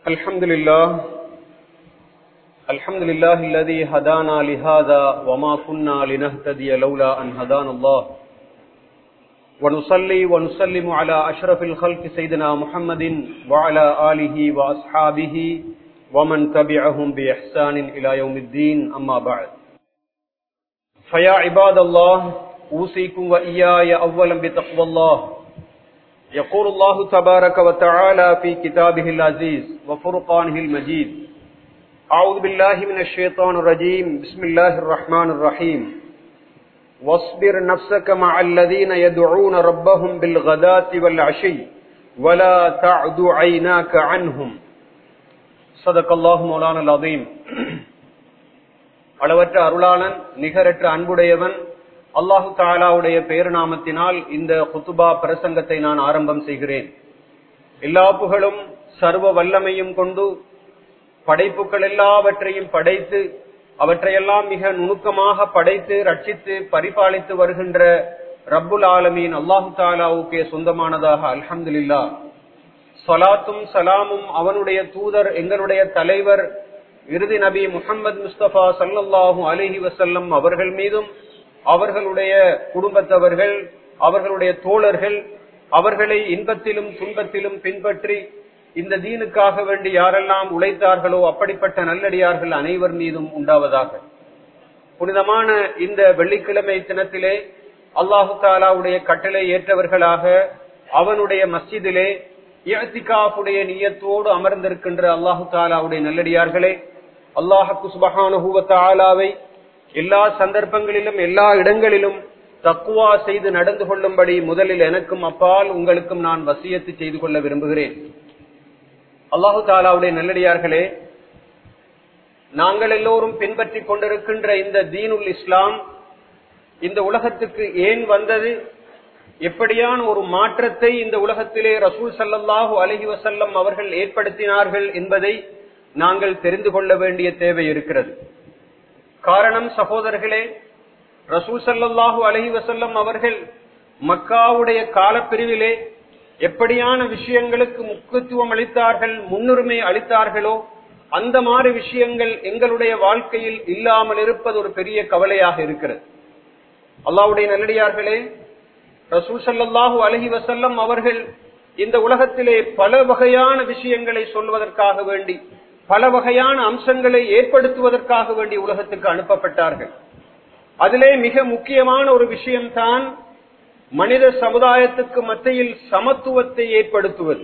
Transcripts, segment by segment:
الحمد لله الذي هدانا لهذا وما كنا لنهتدي لولا أن هدانا الله ونصلي ونسلم على أشرف الخلق سيدنا محمد وعلى آله وأصحابه ومن تبعهم بإحسان إلى يوم الدين أما بعد فيا عباد الله أوصيكم وإياي أولا بتقوى الله يقول الله تبارك وتعالى في كتابه العزيز وفرقانه المجيد أعوذ بالله من الشيطان الرجيم بسم الله الرحمن الرحيم واصبر نفسك مع الذين يدعون ربهم بالغداة والعشي ولا تعد عيناك عنهم صدق الله مولانا العظيم. அளவற்ற அருளாளன் நிகரற்ற அன்புடையவன் அல்லாஹு தஆலாவுடைய பெயர்நாமத்தினால் இந்த குத்துபா பிரசங்கத்தை நான் ஆரம்பம் செய்கிறேன். எல்லா புகழும் சர்வ வல்லமையும் கொண்டு படைப்புகள் எல்லாவற்றையும் படைத்து அவற்றையெல்லாம் மிக நுணுக்கமாக படைத்து ரட்சித்து பரிபாலித்து வருகின்ற ரப்புல் ஆலமீன் அல்லாஹு தஆலாவுக்கே சொந்தமானதாக அல்ஹம்துலில்லாஹ். ஸலாத்தும் சலாமும் அவனுடைய தூதர் எங்களுடைய தலைவர் இறுதி நபி முஹம்மது முஸ்தபா ஸல்லல்லாஹு அலைஹி வஸல்லம் அவர்கள் மீதும் அவர்களுடைய குடும்பத்தவர்கள் அவர்களுடைய தோழர்கள் அவர்களை இன்பத்திலும் துன்பத்திலும் பின்பற்றி இந்த தீனுக்காக வேண்டி யாரெல்லாம் உழைத்தார்களோ அப்படிப்பட்ட நல்லடியார்கள் அனைவர் மீதும் உண்டாவதாக. புனிதமான இந்த வெள்ளிக்கிழமை தினத்திலே அல்லாஹு தஆலாவுடைய கட்டளை ஏற்றவர்களாக அவனுடைய மஸ்ஜிதிலே இஅ்திகாஃபுடைய நியத்தோடு அமர்ந்திருக்கின்ற அல்லாஹு தஆலாவுடைய நல்லடியார்களே, அல்லாஹ் சுப்ஹானஹு வ தஆலாவை எல்லா சந்தர்ப்பங்களிலும் எல்லா இடங்களிலும் தக்வா செய்து நடந்து கொள்ளும்படி முதலில் எனக்கும் அப்பால் உங்களுக்கும் நான் வசியத்து செய்து கொள்ள விரும்புகிறேன். அல்லாஹு தஆலாவுடைய நல்லடியார்களே, நாங்கள் எல்லோரும் பின்பற்றி கொண்டிருக்கின்ற இந்த தீனுல் இஸ்லாம் இந்த உலகத்துக்கு ஏன் வந்தது, எப்படியான ஒரு மாற்றத்தை இந்த உலகத்திலே ரசூல் ஸல்லல்லாஹு அலைஹி வஸல்லம் அவர்கள் ஏற்படுத்தினார்கள் என்பதை நாங்கள் தெரிந்து கொள்ள வேண்டிய தேவை இருக்கிறது. காரணம் சகோதரர்களே, ரசூல் ஸல்லல்லாஹு அலைஹி வஸல்லம் அவர்கள் மக்காவுடைய காலப்பிரிவிலே எப்படியான விஷயங்களுக்கு முக்கியத்துவம் அளித்தார்கள், முன்னுரிமை அளித்தார்களோ அந்த மாதிரி விஷயங்கள் எங்களுடைய வாழ்க்கையில் இல்லாமல் இருப்பது ஒரு பெரிய கவலையாக இருக்கிறது. அல்லாஹ்வுடைய நல்லடியார்களே, ரசூல் ஸல்லல்லாஹு அலைஹி வஸல்லம் அவர்கள் இந்த உலகத்திலே பல வகையான விஷயங்களை சொல்வதற்காக வேண்டி பல வகையான அம்சங்களை ஏற்படுத்துவதற்காக வேண்டி உலகத்துக்கு அனுப்பப்பட்டார்கள். அதிலே மிக முக்கியமான ஒரு விஷயம்தான் மனித சமுதாயத்துக்கு மத்தியில் சமத்துவத்தை ஏற்படுத்துவது.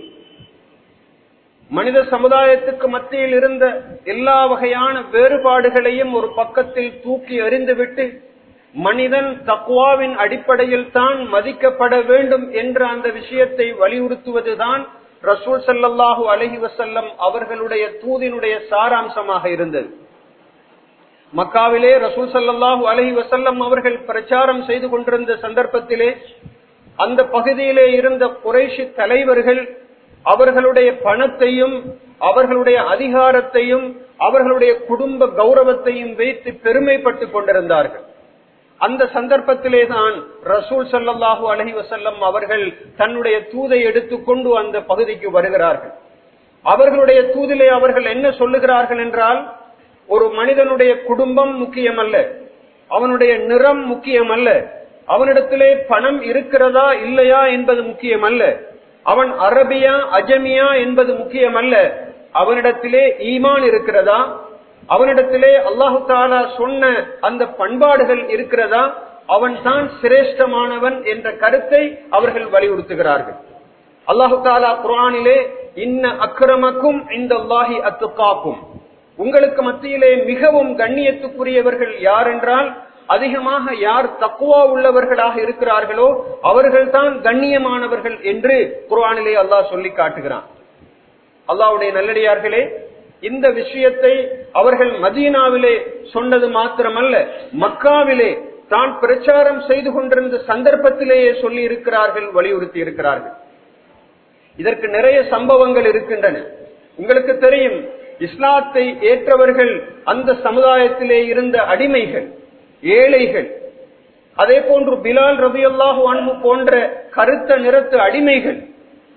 மனித சமுதாயத்துக்கு மத்தியில் இருந்த எல்லா வகையான வேறுபாடுகளையும் ஒரு பக்கத்தில் தூக்கி எறிந்துவிட்டு மனிதன் தக்வாவின் அடிப்படையில் தான் மதிக்கப்பட வேண்டும் என்ற அந்த விஷயத்தை வலியுறுத்துவதுதான் ரசூல் ஸல்லல்லாஹு அலைஹி வஸல்லம் அவர்களுடைய தூதினுடைய சாராம்சமாக இருந்தது. மக்காவிலே ரசூல் ஸல்லல்லாஹு அலைஹி வஸல்லம் அவர்கள் பிரச்சாரம் செய்து கொண்டிருந்த சந்தர்ப்பத்திலே அந்த பகுதியிலே இருந்த குறைஷி தலைவர்கள் அவர்களுடைய பணத்தையும் அவர்களுடைய அதிகாரத்தையும் அவர்களுடைய குடும்ப கௌரவத்தையும் வைத்து பெருமைப்பட்டு கொண்டிருந்தார்கள். அந்த சந்தர்ப்பத்திலே தான் ரசூல் ஸல்லல்லாஹு அலைஹி வஸல்லம் அவர்கள் தன்னுடைய தூதை எடுத்துக்கொண்டு அந்த பகுதிக்கு வருகிறார்கள். அவர்களுடைய தூதிலே அவர்கள் என்ன சொல்லுகிறார்கள் என்றால், ஒரு மனிதனுடைய குடும்பம் முக்கியமல்ல, அவனுடைய நிறம் முக்கியமல்ல, அவனிடத்திலே பணம் இருக்கிறதா இல்லையா என்பது முக்கியமல்ல, அவன் அரபியா அஜமியா என்பது முக்கியமல்ல, அவனிடத்திலே ஈமான் இருக்கிறதா, அவனிடத்திலே அல்லாஹு தஆலா சொன்ன அந்த பண்பாடுகள் இருக்கிறதா, அவன் தான் சிரேஷ்டமானவன் என்ற கருத்தை அவர்கள் வலியுறுத்துகிறார்கள். அல்லாஹு தஆலா குர்ஆனிலே இன்ன அக்ரமக்கும் இன்தல்லாஹி அத்காக்கும், உங்களுக்கு மத்தியிலே மிகவும் கண்ணியத்துக்குரியவர்கள் யார் என்றால் அதிகமாக யார் தக்வா உள்ளவர்களாக இருக்கிறார்களோ அவர்கள் தான் கண்ணியமானவர்கள் என்று குர்ஆனிலே அல்லாஹ் சொல்லி காட்டுகிறான். அல்லாஹ்வுடைய நல்லடியார்களே, இந்த விஷயத்தை அவர்கள் மதீனாவிலே சொன்னது மாத்திரமல்ல, மக்காவிலே தான் பிரச்சாரம் செய்து கொண்டிருந்த சந்தர்ப்பத்திலேயே சொல்லி இருக்கிறார்கள், வலியுறுத்தி இருக்கிறார்கள். இதற்கு நிறைய சம்பவங்கள் இருக்கின்றன. உங்களுக்கு தெரியும், இஸ்லாத்தை ஏற்றவர்கள் அந்த சமுதாயத்திலே இருந்த அடிமைகள், ஏழைகள், அதே போன்று பிலால் ரலியல்லாஹு அன்ஹு போன்ற கருத்த நிறத்து அடிமைகள்,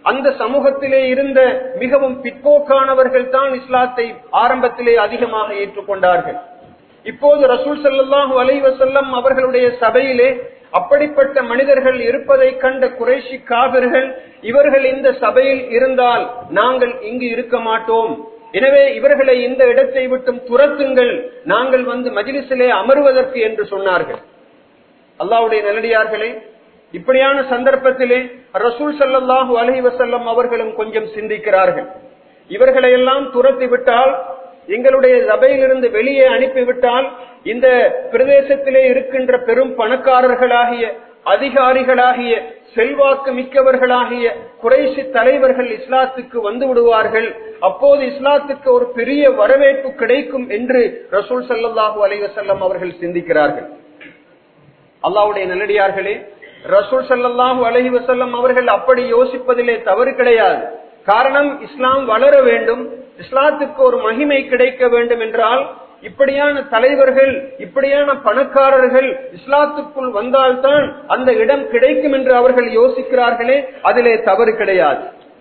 அந்த சமூகத்திலே இருந்த மிகவும் பிற்போக்கானவர்கள் தான் இஸ்லாத்தை ஆரம்பத்திலே அதிகமாக ஏற்றுக்கொண்டார்கள். இப்போது ரசூல் ஸல்லல்லாஹு அலைஹி வஸல்லம் அவர்களுடைய சபையிலே அப்படிப்பட்ட மனிதர்கள் இருப்பதை கண்ட குறைஷி காபிர்கள், இவர்கள் இந்த சபையில் இருந்தால் நாங்கள் இங்கு இருக்க மாட்டோம், எனவே இவர்களை இந்த இடத்தை விட்டும் துரத்துங்கள், நாங்கள் வந்து மஜ்லிஸிலே அமர்வதற்கு என்று சொன்னார்கள். அல்லாஹ்வுடைய நல்லடியார்களே, இப்படியான சந்தர்ப்பத்திலே ரசூல் ஸல்லல்லாஹு அலைஹி வஸல்லம் அவர்களும் கொஞ்சம் சிந்திக்கிறார்கள். இவர்களை எல்லாம் துரத்தி விட்டால், எங்களுடைய சபையிலிருந்து வெளியே அனுப்பிவிட்டால், இந்த பிரதேசத்திலே இருக்கின்ற பெரும் பணக்காரர்களாகிய, அதிகாரிகளாகிய, செல்வாக்கு மிக்கவர்களாகிய குறைஷி தலைவர்கள் இஸ்லாத்துக்கு வந்து விடுவார்கள், அப்போது இஸ்லாத்துக்கு ஒரு பெரிய வரவேற்பு கிடைக்கும் என்று ரசூல் ஸல்லல்லாஹு அலைஹி வஸல்லம் அவர்கள் சிந்திக்கிறார்கள். அல்லாஹ்வுடைய நல்லடியார்களே, ரசூல் ஸல்லல்லாஹு அலைஹி வஸல்லம் அவர்கள் அப்படி யோசிப்பதிலே தவறு கிடையாது. காரணம், இஸ்லாம் வளர வேண்டும், இஸ்லாத்துக்கு ஒரு மகிமை கிடைக்க வேண்டும் என்றால் இப்படியான தலைவர்கள், இப்படியான பணக்காரர்கள் இஸ்லாத்துக்குள் வந்தால்தான் அந்த இடம் கிடைக்கும் என்று அவர்கள் யோசிக்கிறார்களே, அதிலே தவறு கிடையாது.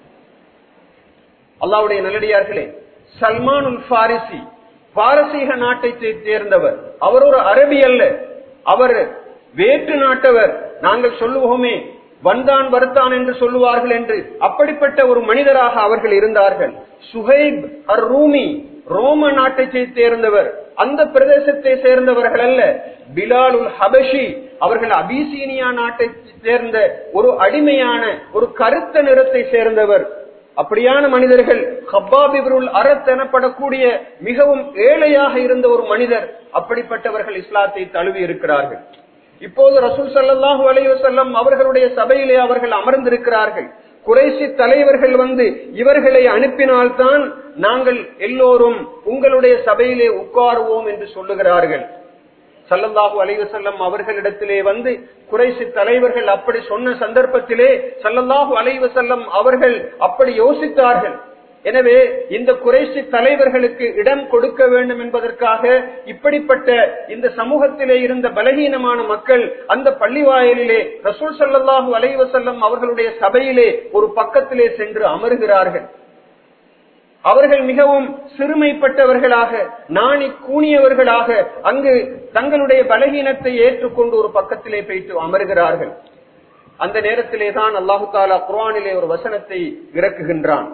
அல்லாஹ்வுடைய நல்லடியார்களே, சல்மானுல் ஃபாரிசி பாரசீக நாட்டை சேர்ந்தவர். அவர் ஒரு அரபி அல்ல, அவர் வேற்று நாட்டவர். நாங்கள் சொல்லுவோமே வந்தான் வருத்தான் என்று சொல்லுவார்கள் என்று, அப்படிப்பட்ட ஒரு மனிதராக அவர்கள் இருந்தார்கள். சுஹைப் அர் ரூமி ரோம நாட்டை சேர்ந்தவர், அந்த பிரதேசத்தை சேர்ந்தவர்கள் அல்ல. பிலாலுல் ஹபஷி அவர்கள் அபிசீனியா நாட்டை சேர்ந்த ஒரு அடிமையான ஒரு கருத்த நிறத்தை சேர்ந்தவர். அப்படியான மனிதர்கள். ஹப்பாப் இப்னுல் அரத் எனப்படக்கூடிய மிகவும் ஏழையாக இருந்த ஒரு மனிதர், அப்படிப்பட்டவர்கள் இஸ்லாத்தை தழுவி இருக்கிறார்கள். இப்போது ரசூல் ஸல்லல்லாஹு அலைஹி வஸல்லம் அவர்களுடைய சபையிலே அவர்கள் அமர்ந்திருக்கிறார்கள். குறைஷி தலைவர்கள் வந்து இவர்களை அனுப்பினால்தான் நாங்கள் எல்லோரும் உங்களுடைய சபையிலே உட்காருவோம் என்று சொல்லுகிறார்கள். ஸல்லல்லாஹு அலைஹி வஸல்லம் அவர்களிடத்திலே வந்து குறைஷி தலைவர்கள் அப்படி சொன்ன சந்தர்ப்பத்திலே ஸல்லல்லாஹு அலைஹி வஸல்லம் அவர்கள் அப்படி யோசித்தார்கள். எனவே இந்த குறைஷி தலைவர்களுக்கு இடம் கொடுக்க வேண்டும் என்பதற்காக இப்படிப்பட்ட இந்த சமூகத்திலே இருந்த பலகீனமான மக்கள் அந்த பள்ளிவாயலிலே ரசூல் ஸல்லல்லாஹு அலைஹி வஸல்லம் அவர்களுடைய சபையிலே ஒரு பக்கத்திலே சென்று அமர்கிறார்கள். அவர்கள் மிகவும் சிறுமைப்பட்டவர்களாக, நாணி கூணியவர்களாக அங்கு தங்களுடைய பலகீனத்தை ஏற்றுக்கொண்டு ஒரு பக்கத்திலே போயிட்டு அமர்கிறார்கள். அந்த நேரத்திலே தான் அல்லாஹு தஆலா குர்ஆனிலே ஒரு வசனத்தை இறக்குகின்றான்.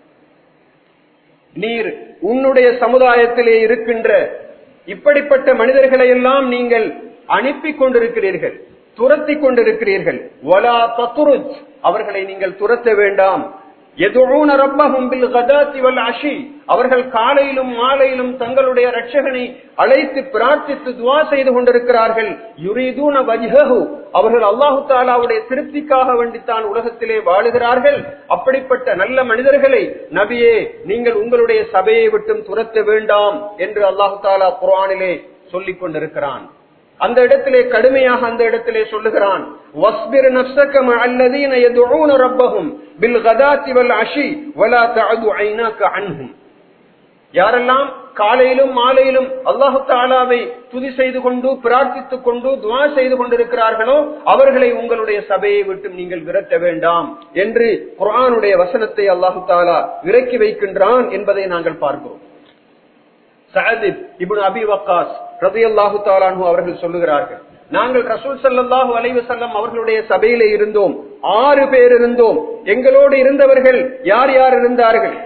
நீர் உன்னுடைய சமுதாயத்திலே இருக்கின்ற இப்படிப்பட்ட மனிதர்களை எல்லாம் நீங்கள் அனுப்பி கொண்டிருக்கிறீர்கள், துரத்தி கொண்டிருக்கிறீர்கள். வலா தத்ருஜ், அவர்களை நீங்கள் துரத்த வேண்டாம். யதுஊன ரப்பஹும் பில் கதாத்தி வல் அஷி, அவர்கள் காலையிலும் மாலையிலும் தங்களுடைய இரட்சகனை அழைத்து பிரார்த்தித்து துஆ செய்து கொண்டிருக்கிறார்கள். யுரீதுன வஜ்ஹஹு, அவர்கள் அல்லாஹ் தஆலாவுடைய திருப்திக்காக வேண்டித்தான் உலகத்திலே வாழுகிறார்கள். அப்படிப்பட்ட நல்ல மனிதர்களை நபியே நீங்கள் உங்களுடைய சபையை விட்டும் துரத்த வேண்டாம் என்று அல்லாஹ் தஆலா குர்ஆனிலே சொல்லிக் கொண்டிருக்கிறான். அந்த இடத்திலே கடுமையாக அந்த இடத்திலே சொல்லுகிறான், வஸ்பிர் நஃப்ஸக மஅல்லதீன யதுஊன ரப்பஹும் பில் கதாத்தி வல் அஷி வலா தஅது ஐனாக அன்ஹும். யாரெல்லாம் காலையிலும் மாலையிலும் அல்லாஹ் தஆலாவை துதி செய்து கொண்டு பிரார்த்தித்துக் கொண்டு துஆ செய்து கொண்டிருக்கிறார்களோ அவர்களை உங்களுடைய சபையை விட்டு நீங்கள் விரட்ட வேண்டாம் என்று குர்ஆனுடைய வசனத்தை அல்லாஹ் தஆலா இறக்கி வைக்கின்றான் என்பதை நாங்கள் பார்க்கிறோம். சஅத் இப்னு அபி வக்காஸ் ரலியல்லாஹு தஆலா அன்ஹு அவர்கள் சொல்லுகிறார்கள், நாங்கள் ரசூல் ஸல்லல்லாஹு அலைஹி வஸல்லம் அவர்களுடைய சபையிலே இருந்தோம், 6 பேர் இருந்தோம். எங்களோடு இருந்தவர்கள் யார் யார் இருந்தார்கள்?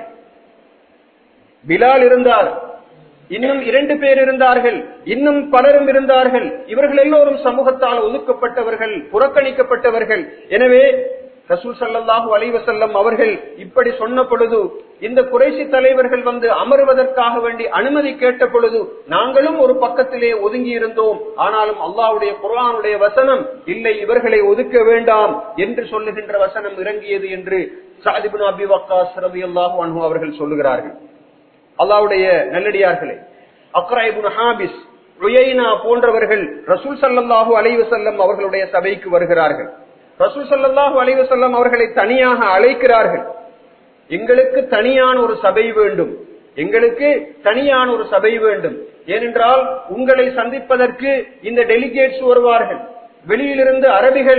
பிலால் இருந்தார், இன்னும் 2 பேர் இருந்தார்கள், இன்னும் பலரும் இருந்தார்கள். இவர்கள் எல்லோரும் சமூகத்தால் ஒதுக்கப்பட்டவர்கள், புறக்கணிக்கப்பட்டவர்கள். எனவே ரசூல் ஸல்லல்லாஹு அலைஹி வஸல்லம் அவர்கள் இப்படி சொன்ன பொழுது, இந்த குறைஷி தலைவர்கள் வந்து அமர்வதற்காக வேண்டி அனுமதி கேட்ட பொழுது நாங்களும் ஒரு பக்கத்திலே ஒதுங்கி இருந்தோம். ஆனாலும் அல்லாஹ்வுடைய குர்ஆனுடைய வசனம் இல்லை, இவர்களை ஒதுக்க வேண்டாம் என்று சொல்லுகின்ற வசனம் இறங்கியது என்று சஅத் இப்னு அபி வக்காஸ் ரலியல்லாஹு அன்ஹு அவர்கள் சொல்லுகிறார்கள். அல்லாஹ்வுடைய நல்லடியார்களே, அக்ரா இப்னு ஹாபிஸ், உயைனா போன்றவர்கள் ரசூல் ஸல்லல்லாஹு அலைஹி வஸல்லம் அவர்களுடைய சபைக்கு வருகிறார்கள். ரசூல் ஸல்லல்லாஹு அலைஹி வஸல்லம் அவர்களை தனியாக அழைக்கிறார்கள். எங்களுக்கு தனியான ஒரு சபை வேண்டும், எங்களுக்கு தனியான ஒரு சபை வேண்டும். ஏனென்றால் உங்களை சந்திப்பதற்கு இந்த டெலிகேட்ஸ் வருவார்கள், வெளியிலிருந்து அரபிகள்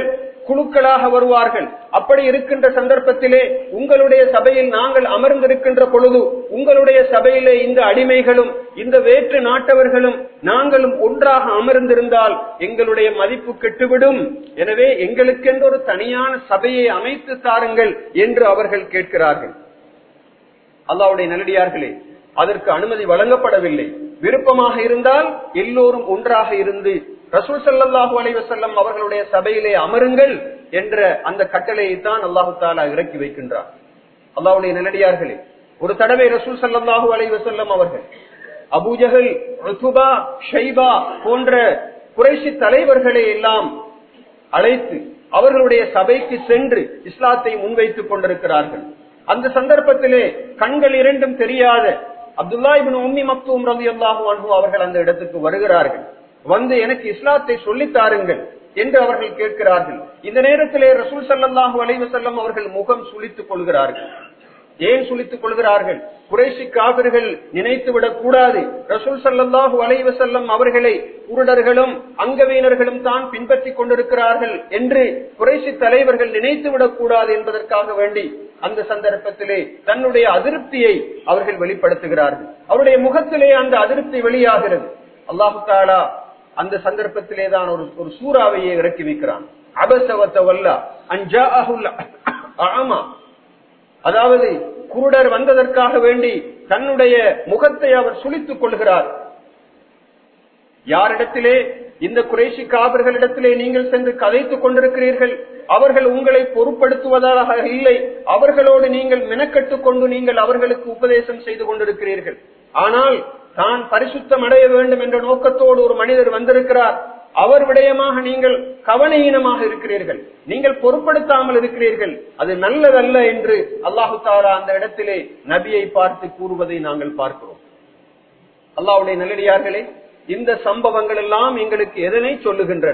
குழுக்களாக வருவார்கள். அப்படி இருக்கின்ற சந்தர்ப்பத்திலே உங்களுடைய சபையில் நாங்கள் அமர்ந்திருக்கின்ற பொழுது உங்களுடைய சபையிலே இந்த அடிமைகளும் இந்த வேற்று நாட்டவர்களும் நாங்களும் ஒன்றாக அமர்ந்திருந்தால் எங்களுடைய மதிப்பு கெட்டுவிடும். எனவே எங்களுக்கென்று ஒரு தனியான சபையை அமைத்து தாருங்கள் என்று அவர்கள் கேட்கிறார்கள். அல்லாஹ்வுடைய நல்லடியார்களே, அதற்கு அனுமதி வழங்கப்படவில்லை. விருப்பமாக இருந்தால் எல்லோரும் ஒன்றாக இருந்து ரசூல் ஸல்லல்லாஹு அலைஹி வஸல்லம் அவர்களுடைய சபையிலே அமருங்கள் என்ற அந்த கட்டளையை தான் அல்லாஹ் தஆலா இறக்கி வைக்கின்றார். அல்லாஹ்வுடைய நல்லடியார்களே, ஒரு தடவை ரசூல் ஸல்லல்லாஹு அலைஹி வஸல்லம் அவர்கள் அபூ ஜஹல், உத்பா, ஷைபா போன்ற குறைஷி தலைவர்களை எல்லாம் அழைத்து அவர்களுடைய சபைக்கு சென்று இஸ்லாத்தை முன்வைத்துக் கொண்டிருக்கிறார்கள். அந்த சந்தர்ப்பத்திலே கண்கள் இரண்டும் தெரியாத அப்துல்லா இப்னு உம்மி மக்தூம் ரலியல்லாஹு அன்ஹு அவர்கள் அந்த இடத்துக்கு வருகிறார்கள். வந்து எனக்கு இஸ்லாத்தை சொல்லித் தாருங்கள் என்று அவர்கள் கேட்கிறார்கள். இந்த நேரத்திலே ரசூல் ஸல்லல்லாஹு அலைஹி வஸல்லம் அவர்கள் முகம் சுளித்துக் கொள்கிறார்கள். ஏன் சுளித்துக் கொள்கிறார்கள்? குறைஷி காபிர்கள் நினைத்து விடக் கூடாது, ரசூல் ஸல்லல்லாஹு அலைஹி வஸல்லம் அவர்களை குருடர்களும் அங்கவீனர்களும் தான் பின்பற்றிக் கொண்டிருக்கிறார்கள் என்று குறைஷி தலைவர்கள் நினைத்து விடக் கூடாது என்பதற்காக வேண்டி அந்த சந்தர்ப்பத்திலே தன்னுடைய அதிருப்தியை அவர்கள் வெளிப்படுத்துகிறார்கள். அவருடைய முகத்திலே அந்த அதிருப்தி வெளியாகிறது. அல்லாஹு தஆலா அந்த சந்தர்ப்பத்திலே தான் ஒரு சூறாவையே இறக்கி வைக்கிறான். அபஸ வ தவல்லா அன் ஜாஅஹுல் அஅமா, அதாவது குருடர் வந்ததற்காக வேண்டி தன்னுடைய முகத்தை அவர் சுளித்துக் கொள்கிறார். யாரிடத்திலே? இந்த குறைஷி காபிர்களிடத்திலே நீங்கள் சென்று கதைத்துக் கொண்டிருக்கிறீர்கள். அவர்கள் உங்களை பொறுப்படுத்துவதாக இல்லை, அவர்களோடு நீங்கள் மெனக்கட்டுக் கொண்டு நீங்கள் அவர்களுக்கு உபதேசம் செய்து கொண்டிருக்கிறீர்கள். ஆனால் தான் பரிசுத்தம் அடைய வேண்டும் என்ற நோக்கத்தோடு ஒரு மனிதர் வந்திருக்கிறார். அவர் விடயமாக நீங்கள் கவனஈனமாக இருக்கிறீர்கள், நீங்கள் பொருட்படுத்தாமல் இருக்கிறீர்கள், அது நல்லதல்ல என்று அல்லாஹு தஆலா அந்த இடத்திலே நபியை பார்த்து கூறுவதை நாங்கள் பார்க்கிறோம். அல்லாஹ்வுடைய நல்லடியார்களே, இந்த சம்பவங்கள் எல்லாம் எங்களுக்கு எதனை சொல்லுகின்றன?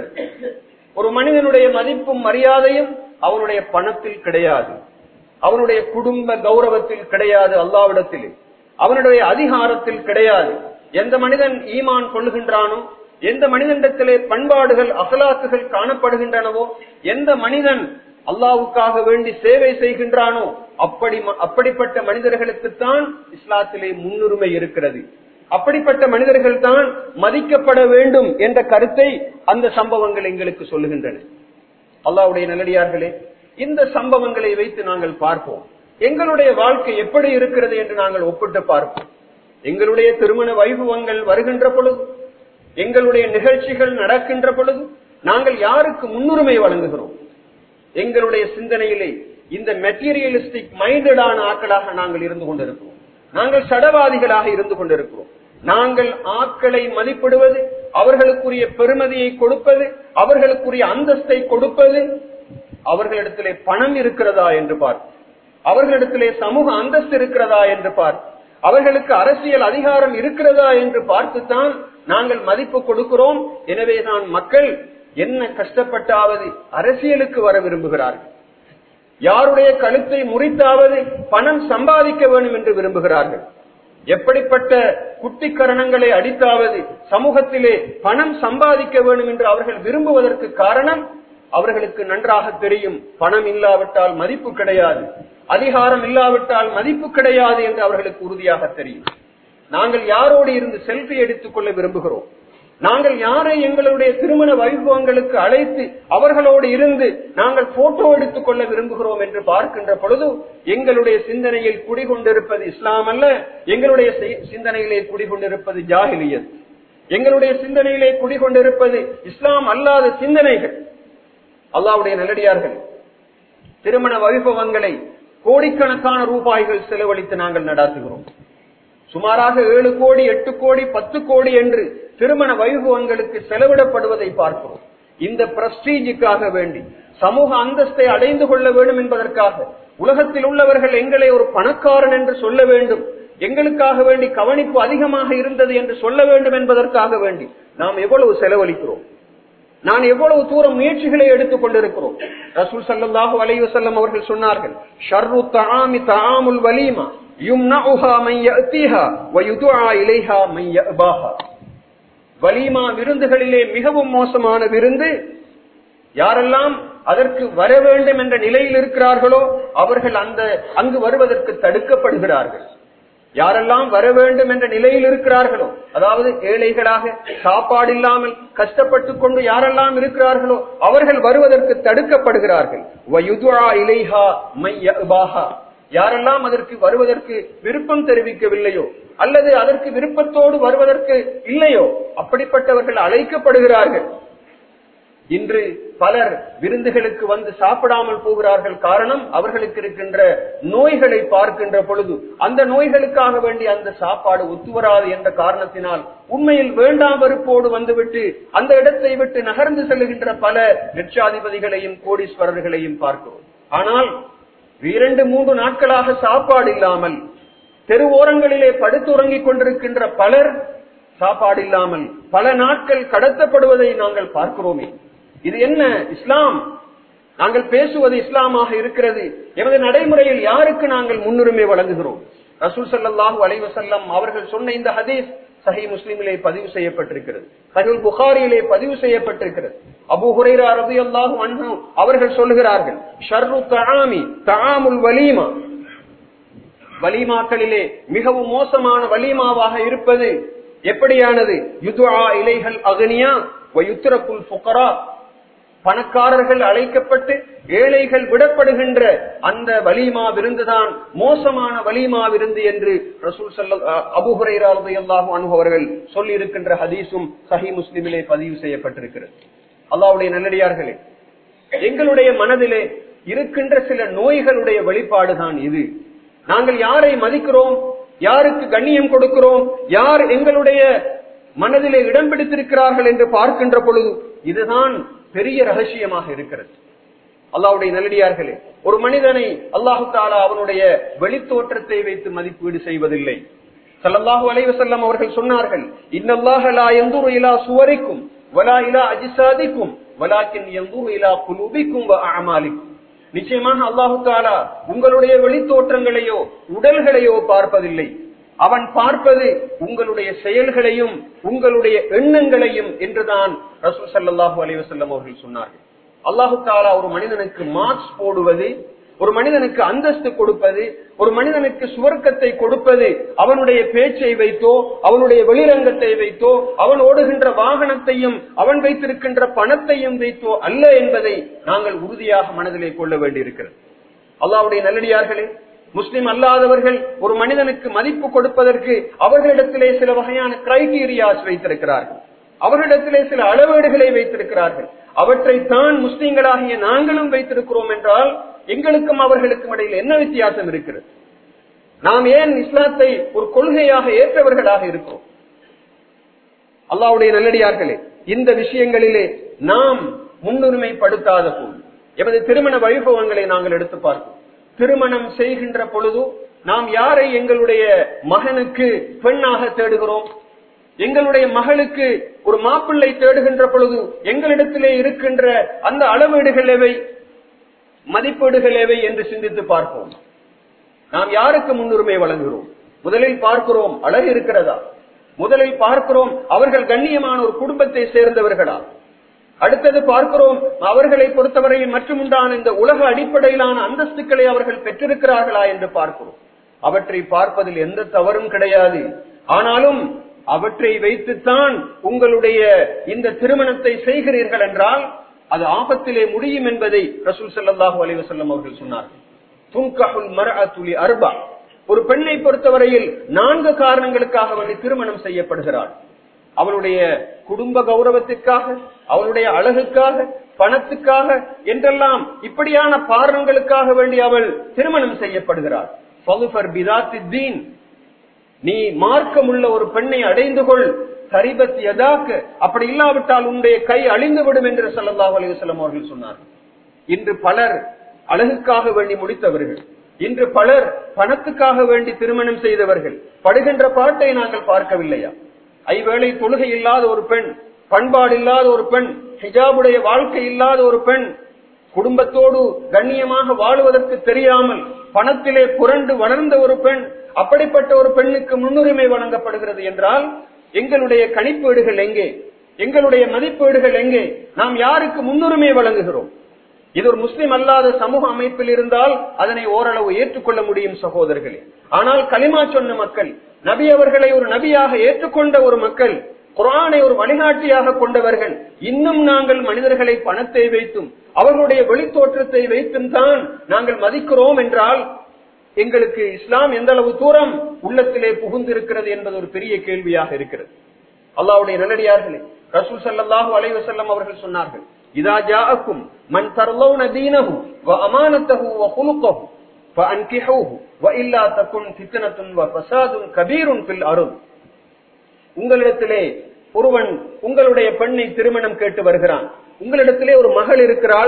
ஒரு மனிதனுடைய மதிப்பும் மரியாதையும் அவனுடைய பணத்தில் கிடையாது, அவனுடைய குடும்ப கௌரவத்தில் கிடையாது, அல்லாஹ்விடத்தில் அவனுடைய அதிகாரத்தில் கிடையாது. எந்த மனிதன் ஈமான் கொள்ளுகின்றானோ, எந்த மனிதனிடத்திலே பண்பாடுகள் அகலாக்குகள் காணப்படுகின்றனவோ, எந்த மனிதன் அல்லாஹ்வுக்காக வேண்டி சேவை செய்கின்றானோ அப்படிப்பட்ட மனிதர்களுக்குத்தான் இஸ்லாத்திலே முன்னுரிமை இருக்கிறது. அப்படிப்பட்ட மனிதர்கள் தான் மதிக்கப்பட வேண்டும் என்ற கருத்தை அந்த சம்பவங்கள் எங்களுக்கு சொல்லுகின்றன. அல்லாஹ்வுடைய நல்லடியார்களே, இந்த சம்பவங்களை வைத்து நாங்கள் பார்ப்போம், எங்களுடைய வாழ்க்கை எப்படி இருக்கிறது என்று நாங்கள் ஒப்பிட்டு பார்ப்போம். எங்களுடைய திருமண வைபவங்கள் வருகின்ற பொழுது, எங்களுடைய நிகழ்ச்சிகள் நடக்கின்ற பொழுது நாங்கள் யாருக்கு முன்னுரிமை வழங்குகிறோம்? எங்களுடைய சிந்தனையிலே இந்த மெட்டீரியலிஸ்டிக் மைண்டடான ஆட்களாக நாங்கள் இருந்து கொண்டிருக்கிறோம். நாங்கள் சடவாதிகளாக இருந்து கொண்டிருக்கிறோம். நாங்கள் ஆட்களை மதிப்பிடுவது, அவர்களுக்குரிய பெருமதியை கொடுப்பது, அவர்களுக்குரிய அந்தஸ்தை கொடுப்பது, அவர்களிடத்திலே பணம் இருக்கிறதா என்று பார்ப்போம், அவர்களிடத்திலே சமூக அந்தஸ்து இருக்கிறதா என்று பார்ப்போம், அவர்களுக்கு அரசியல் அதிகாரம் இருக்கிறதா என்று பார்த்துத்தான் நாங்கள் மதிப்பு கொடுக்கிறோம். எனவேதான் மக்கள் என்ன கஷ்டப்பட்டாவது அரசியலுக்கு வர விரும்புகிறார்கள், யாருடைய கழுத்தை முறித்தாவது பணம் சம்பாதிக்க வேண்டும் என்று விரும்புகிறார்கள், எப்படிப்பட்ட குட்டிக்கரணங்களை அடித்தாவது சமூகத்திலே பணம் சம்பாதிக்க வேண்டும் என்று அவர்கள் விரும்புவதற்கு காரணம், அவர்களுக்கு நன்றாக தெரியும் பணம் இல்லாவிட்டால் மதிப்பு கிடையாது, அதிகாரம் இல்லாவிட்டால் மதிப்பு கிடையாது என்று அவர்களுக்கு உறுதியாக தெரியும். நாங்கள் யாரோடு இருந்து செல்ஃபி எடுத்துக் கொள்ள விரும்புகிறோம்? நாங்கள் யாரை எங்களுடைய திருமண வைபவங்களுக்கு அழைத்து அவர்களோடு இருந்து நாங்கள் போட்டோ எடுத்துக் கொள்ள விரும்புகிறோம் என்று பார்க்கின்ற பொழுது எங்களுடைய சிந்தனையில் குடிகொண்டிருப்பது இஸ்லாம் அல்ல, எங்களுடைய சிந்தனையிலே குடிகொண்டிருப்பது ஜாஹிலியத், எங்களுடைய சிந்தனையிலே குடிகொண்டிருப்பது இஸ்லாம் அல்லாத சிந்தனைகள். அல்லாஹ்வுடைய நல்லடியார்கள், திருமண வைபவங்களை கோடிக்கணக்கான ரூபாய்கள் செலவழித்து நாங்கள் நடாத்துகிறோம். சுமாராக 7 கோடி 8 கோடி 10 கோடி என்று திருமண வைபவங்களுக்கு செலவிடப்படுவதை பார்க்கிறோம். இந்த பிரஸ்டீஜுக்காக வேண்டி, சமூக அந்தஸ்தை அடைந்து கொள்ள வேண்டும் என்பதற்காக, உலகத்தில் உள்ளவர்கள் எங்களை ஒரு பணக்காரன் என்று சொல்ல வேண்டும், எங்களுக்காக வேண்டி கவனிப்பு அதிகமாக இருந்தது என்று சொல்ல வேண்டும் என்பதற்காக வேண்டி நாம் எவ்வளவு செலவழிக்கிறோம், நான் எவ்வளவு தூரம் முயற்சிகளை எடுத்துக் கொண்டிருக்கிறோம். ரசூல் ஸல்லல்லாஹு அலைஹி வஸல்லம் அவர்கள் சொன்னார்கள், ஷர்ரு தஆமி தஆமுல் வலீமா யும்னஉஹா மன் யஅதீஹா வ யுதுஆ இலைஹா மன் யஅபாஹா. வலீமா விருந்துகளிலே மிகவும் மோசமான விருந்து, யாரெல்லாம் அதற்கு வர வேண்டும் என்ற நிலையில் இருக்கிறார்களோ அவர்கள் அங்கு வருவதற்கு தடுக்கப்படுகிறார்கள். யாரெல்லாம் வர வேண்டும் என்ற நிலையில் இருக்கிறார்களோ, அதாவது ஏழைகளாக சாப்பாடு இல்லாமல் கஷ்டப்பட்டுக் கொண்டு யாரெல்லாம் இருக்கிறார்களோ அவர்கள் வருவதற்கு தடுக்கப்படுகிறார்கள். யாரெல்லாம் அதற்கு வருவதற்கு விருப்பம் தெரிவிக்கவில்லையோ அல்லது அதற்கு விருப்பத்தோடு வருவதற்கு இல்லையோ அப்படிப்பட்டவர்கள் அழைக்கப்படுகிறார்கள். இன்று பலர் விருந்துகளுக்கு வந்து சாப்பிடாமல் போகிறார்கள். காரணம், அவர்களுக்கு இருக்கின்ற நோய்களை பார்க்கின்ற பொழுது அந்த நோய்களுக்காக வேண்டி அந்த சாப்பாடு ஒத்துவராது என்ற காரணத்தினால் உண்மையில் வேண்டாம் வெறுப்போடு வந்துவிட்டு அந்த இடத்தை விட்டு நகர்ந்து செல்லுகின்ற பல லட்சாதிபதிகளையும் கோடீஸ்வரர்களையும் பார்க்கிறோம். ஆனால் 2-3 நாட்களாக சாப்பாடு இல்லாமல் தெருவோரங்களிலே படுத்துறங்கிக் கொண்டிருக்கின்ற பலர் சாப்பாடு இல்லாமல் பல நாட்கள் கடத்தப்படுவதை நாங்கள் பார்க்கிறோமே. இது என்ன இஸ்லாம்? நாங்கள் பேசுவது இஸ்லாமாக இருக்கிறது. எமது நடைமுறையில் யாருக்கு நாங்கள் முன்னுரிமை வழங்குகிறோம்? ரசூல் ஸல்லல்லாஹு அலைஹி வஸல்லம் அவர்கள் சொன்ன இந்த ஹதீஸ் சஹீஹ் முஸ்லிமிலே பதிவு செய்யப்பட்டிருக்கிறது, சஹீஹ் புகாரியிலே பதிவு செய்யப்பட்டிருக்கிறது. அபூ ஹுரைரா ரலியல்லாஹு அன்ஹு அவர்கள் சொல்கிறார்கள், ஷர்ரு தஆமி தஆமுல் வலீமா, வலீமாக்களிலே மிகவும் மோசமான வலீமாவாக இருப்பது எப்படியானது? யுதுஆ இலைஹல் அக்னியா வ யுத்ரகுல் ஃபுகரா, பணக்காரர்கள் அழைக்கப்பட்டு ஏழைகள் விடப்படுகின்ற அந்த வலீமா விருந்துதான் மோசமான வலீமா விருந்து என்று ரசூல் அபூ ஹுரைரா ரலியல்லாஹு அன்ஹு அவர்கள் சொல்லி இருக்கின்ற ஹதீஸும் சஹீஹ் முஸ்லிமிலே பதிவு செய்யப்பட்டிருக்கிறது. அல்லாஹ்வுடைய நல்லடியார்களே, எங்களுடைய மனதிலே இருக்கின்ற சில நோய்களுடைய வெளிப்பாடுதான் இது. நாங்கள் யாரை மதிக்கிறோம், யாருக்கு கண்ணியம் கொடுக்கிறோம், யார் எங்களுடைய மனதிலே இடம் பிடித்திருக்கிறார்கள் என்று பார்க்கின்ற பொழுது இதுதான் பெரிய ரகசியமாக இருக்கிறது. அல்லாஹ்வுடைய நல்லடியார்களே, ஒரு மனிதனை அல்லாஹு தஆலா அவனுடைய வெளித்தோற்றத்தை வைத்து மதிப்பீடு செய்வதில்லை. ஸல்லல்லாஹு அலைஹி வஸல்லம் அவர்கள் சொன்னார்கள், இன்னல்லாஹ லா யன்துரு இலா சுவரிக்கும் வலா இலா அஜ்சாதிக்கும் வலாக்கின் யன்துரு இலா குலூபிக்கும் வ அஅமாலிக்கும். நிச்சயமாக அல்லாஹு தஆலா உங்களுடைய வெளித்தோற்றங்களையோ உடல்களையோ பார்ப்பதில்லை. அவன் பார்ப்பது உங்களுடைய செயல்களையும் உங்களுடைய எண்ணங்களையும் என்றுதான் ரசூல் ஸல்லல்லாஹு அலைஹி வஸல்லம் அவர்கள் சொன்னார்கள். அல்லாஹு தஆலா ஒரு மனிதனுக்கு மார்க்ஸ் போடுவது, ஒரு மனிதனுக்கு அந்தஸ்து கொடுப்பது, ஒரு மனிதனுக்கு சுவர்க்கத்தை கொடுப்பது அவனுடைய பேச்சை வைத்தோ அவனுடைய வெளிரங்கத்தை வைத்தோ அவன் ஓடுகின்ற வாகனத்தையும் அவன் வைத்திருக்கின்ற பணத்தையும் வைத்தோ அல்ல என்பதை நாங்கள் உறுதியாக மனதிலே கொள்ள வேண்டியிருக்கிறது. அல்லாஹ்வுடைய நல்லடியார்களே, முஸ்லிம் அல்லாதவர்கள் ஒரு மனிதனுக்கு மதிப்பு கொடுப்பதற்கு அவர்களிடத்திலே சில வகையான கிரைட்டீரியாஸ் வைத்திருக்கிறார்கள், அவர்களிடத்திலே சில அளவீடுகளை வைத்திருக்கிறார்கள். அவற்றை தான் முஸ்லிம்களாகிய நாங்களும் வைத்திருக்கிறோம் என்றால் எங்களுக்கும் அவர்களுக்கும் இடையில் என்ன வித்தியாசம் இருக்கிறது? நாம் ஏன் இஸ்லாத்தை ஒரு கொள்கையாக ஏற்றவர்களாக இருக்கிறோம்? அல்லாஹ்வுடைய நல்லடியார்களே, இந்த விஷயங்களிலே நாம் முன்னுரிமைப்படுத்தாத போது எமது திருமண வைபவங்களை நாங்கள் எடுத்து பார்ப்போம். திருமணம் செய்கின்ற பொழுது நாம் யாரை எங்களுடைய மகனுக்கு பெண்ணாக தேடுகிறோம்? எங்களுடைய மகளுக்கு ஒரு மாப்பிள்ளை தேடுகின்ற பொழுது எங்களிடத்திலே இருக்கின்ற அந்த அளவீடுகள் எவை, மதிப்பீடுகள் எவை என்று சிந்தித்து பார்ப்போம். நாம் யாருக்கு முன்னுரிமை வழங்குகிறோம்? முதலில் பார்க்கிறோம் அழகு இருக்கிறதா, முதலில் பார்க்கிறோம் அவர்கள் கண்ணியமான ஒரு குடும்பத்தை சேர்ந்தவர்களா, அடுத்தது பார்க்கிறோம் அவர்களை பொறுத்தவரையில் மற்றும் உண்டான இந்த உலக அடிப்படையிலான அந்தஸ்துக்களை அவர்கள் பெற்றிருக்கிறார்களா என்று பார்க்கிறோம். அவற்றை பார்ப்பதில் எந்த தவறும் கிடையாது. ஆனாலும் அவற்றை வைத்துத்தான் உங்களுடைய இந்த திருமணத்தை செய்கிறீர்கள் என்றால் அது ஆபத்திலே முடியும் என்பதை ரசூல் ஸல்லல்லாஹு அலைஹி வஸல்லம் அவர்கள் சொன்னார்கள். துன்கஹுல் மர்அத்து லி அர்பா, ஒரு பெண்ணை பொறுத்தவரையில் 4 காரணங்களுக்காக வேண்டி திருமணம் செய்யப்படுகிறாள். அவளுடைய குடும்ப கௌரவத்திற்காக, அவளுடைய அழகுக்காக, பணத்துக்காக என்றெல்லாம் இப்படியான காரணங்களுக்காக வேண்டி அவள் திருமணம் செய்யப்படுகிறாள். ஃபதுஃபர் பிதாத்தித் தீன், நீ மார்க்கமுள்ள ஒரு பெண்ணை அடைந்து கொள், தரிபத் யதாக, அப்படி இல்லாவிட்டால் உன்னுடைய கை அழிந்துவிடும் என்று ஸல்லல்லாஹு அலைஹி வஸல்லம் அவர்கள் சொன்னார்கள். இன்று பலர் அழகுக்காக வேண்டி முடித்தவர்கள், இன்று பலர் பணத்துக்காக வேண்டி திருமணம் செய்தவர்கள் படுகின்ற பாட்டை நாங்கள் பார்க்கவில்லையா? ஐவேளை தொழுகை இல்லாத ஒரு பெண், பண்பாடு இல்லாத ஒரு பெண், ஹிஜாபுடைய வாழ்க்கை இல்லாத ஒரு பெண், குடும்பத்தோடு கண்ணியமாக வாழுவதற்கு தெரியாமல் பணத்திலே புரண்டு வளர்ந்த ஒரு பெண், அப்படிப்பட்ட ஒரு பெண்ணுக்கு முன்னுரிமை வழங்கப்படுகிறது என்றால் எங்களுடைய கணிப்பீடுகள் எங்கே? எங்களுடைய மதிப்பீடுகள் எங்கே? நாம் யாருக்கு முன்னுரிமை வழங்குகிறோம்? இது ஒரு முஸ்லிம் அல்லாத சமூக அமைப்பில் இருந்தால் அதனை ஓரளவு ஏற்றுக்கொள்ள முடியும் சகோதரர்களே. ஆனால் கலிமா சொன்ன மக்கள், நபி அவர்களை ஒரு நபியாக ஏற்றுக்கொண்ட ஒரு மக்கள், குர்ஆனை ஒரு வழிகாட்டியாக கொண்டவர்கள், இன்னும் நாங்கள் மனிதர்களை பணத்தை வைத்தும் அவர்களுடைய வெளித்தோற்றத்தை வைத்தும் தான் நாங்கள் மதிக்கிறோம் என்றால் எங்களுக்கு இஸ்லாம் எந்த அளவு தூரம் உள்ளத்திலே புகுந்திருக்கிறது என்பது ஒரு பெரிய கேள்வியாக இருக்கிறது. அல்லாஹ்வுடைய நல்லடியார்களே, ரசூல் ஸல்லல்லாஹு அலைஹி வஸல்லம் அவர்கள் சொன்னார்கள், இதா ஜாஅக்கும் மன் தர்லௌன தீனஹு வ அமானத்தஹு வ குலுகஹு ஃபஅன்கிஹூஹு வ இல்லா தகுன் ஃபித்னத்துன் வ ஃபஸாதுன் கபீருன் ஃபில் அர்த். உங்களிடத்திலே ஒருவன் உங்களுடைய பெண்ணை திருமணம் கேட்டு வருகிறான், உங்களிடத்திலே ஒரு மகள் இருக்கிறாள்,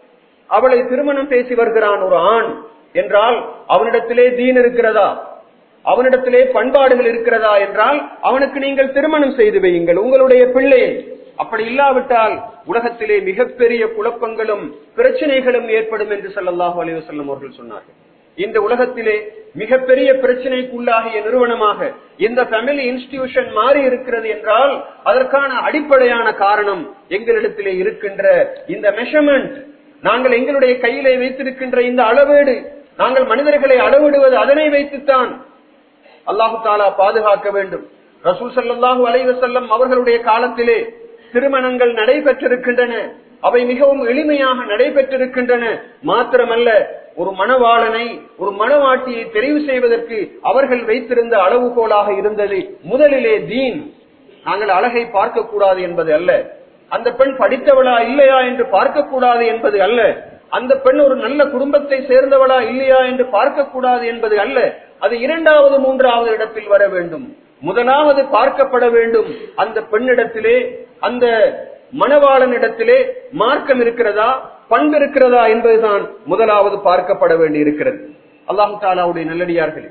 அவளை திருமணம் பேசி வருகிறான் ஒரு ஆண் என்றால் அவனிடத்திலே தீன் இருக்கிறதா, அவனிடத்திலே பண்பாடுகள் இருக்கிறதா என்றால் அவனுக்கு நீங்கள் திருமணம் செய்து வையுங்கள் உங்களுடைய பிள்ளையை. அப்படி இல்லாவிட்டால் உலகத்திலே மிகப்பெரிய குழப்பங்களும் பிரச்சனைகளும் ஏற்படும் என்று ஸல்லல்லாஹு அலைஹி வஸல்லம் அவர்கள் சொன்னார்கள். இந்த உலகத்திலே மிகப்பெரிய பிரச்சனைக்குள்ளாகிய நிறுவனமாக இந்த ஃபேமிலி இன்ஸ்டிடியூஷன் மாறி இருக்கிறது என்றால் அதற்கான அடிப்படையான காரணம் எங்களிடத்திலே இருக்கின்ற இந்த மெஷர்மெண்ட், நாங்கள் எங்களுடைய கையிலே வைத்திருக்கின்ற இந்த அளவீடு, நாங்கள் மனிதர்களை அளவிடுவது அதனை வைத்துத்தான். அல்லாஹு தாலா பாதுகாக்க வேண்டும். ரசூல் ஸல்லல்லாஹு அலைஹி வஸல்லம் அவர்களுடைய காலத்திலே திருமணங்கள் நடைபெற்றிருக்கின்றன, அவை மிகவும் எளிமையாக நடைபெற்றிருக்கின்றன. மாத்திரமல்ல, ஒரு மணவாளனை ஒரு மணவாட்டியை தெரிவு செய்வதற்கு அவர்கள் வைத்திருந்த அளவுகோலாக இருந்தது முதலிலே தீன். நாங்கள் அழகை பார்க்க கூடாது என்பது அல்ல, அந்த பெண் படித்தவளா இல்லையா என்று பார்க்க கூடாது என்பது அல்ல, அந்த பெண் ஒரு நல்ல குடும்பத்தை சேர்ந்தவளா இல்லையா என்று பார்க்க கூடாது என்பது அல்ல. அது இரண்டாவது மூன்றாவது இடத்தில் வர வேண்டும். முதலாவது பார்க்கப்பட வேண்டும் அந்த பெண்ணிடத்திலே, அந்த மணவாளனிடத்திலே மார்க்கம் இருக்கிறதா, பண்பு இருக்கிறதா என்பதுதான் முதலாவது பார்க்கப்பட வேண்டி இருக்கிறது. அல்லாஹு தஆலாவுடைய நல்லடியார்களே,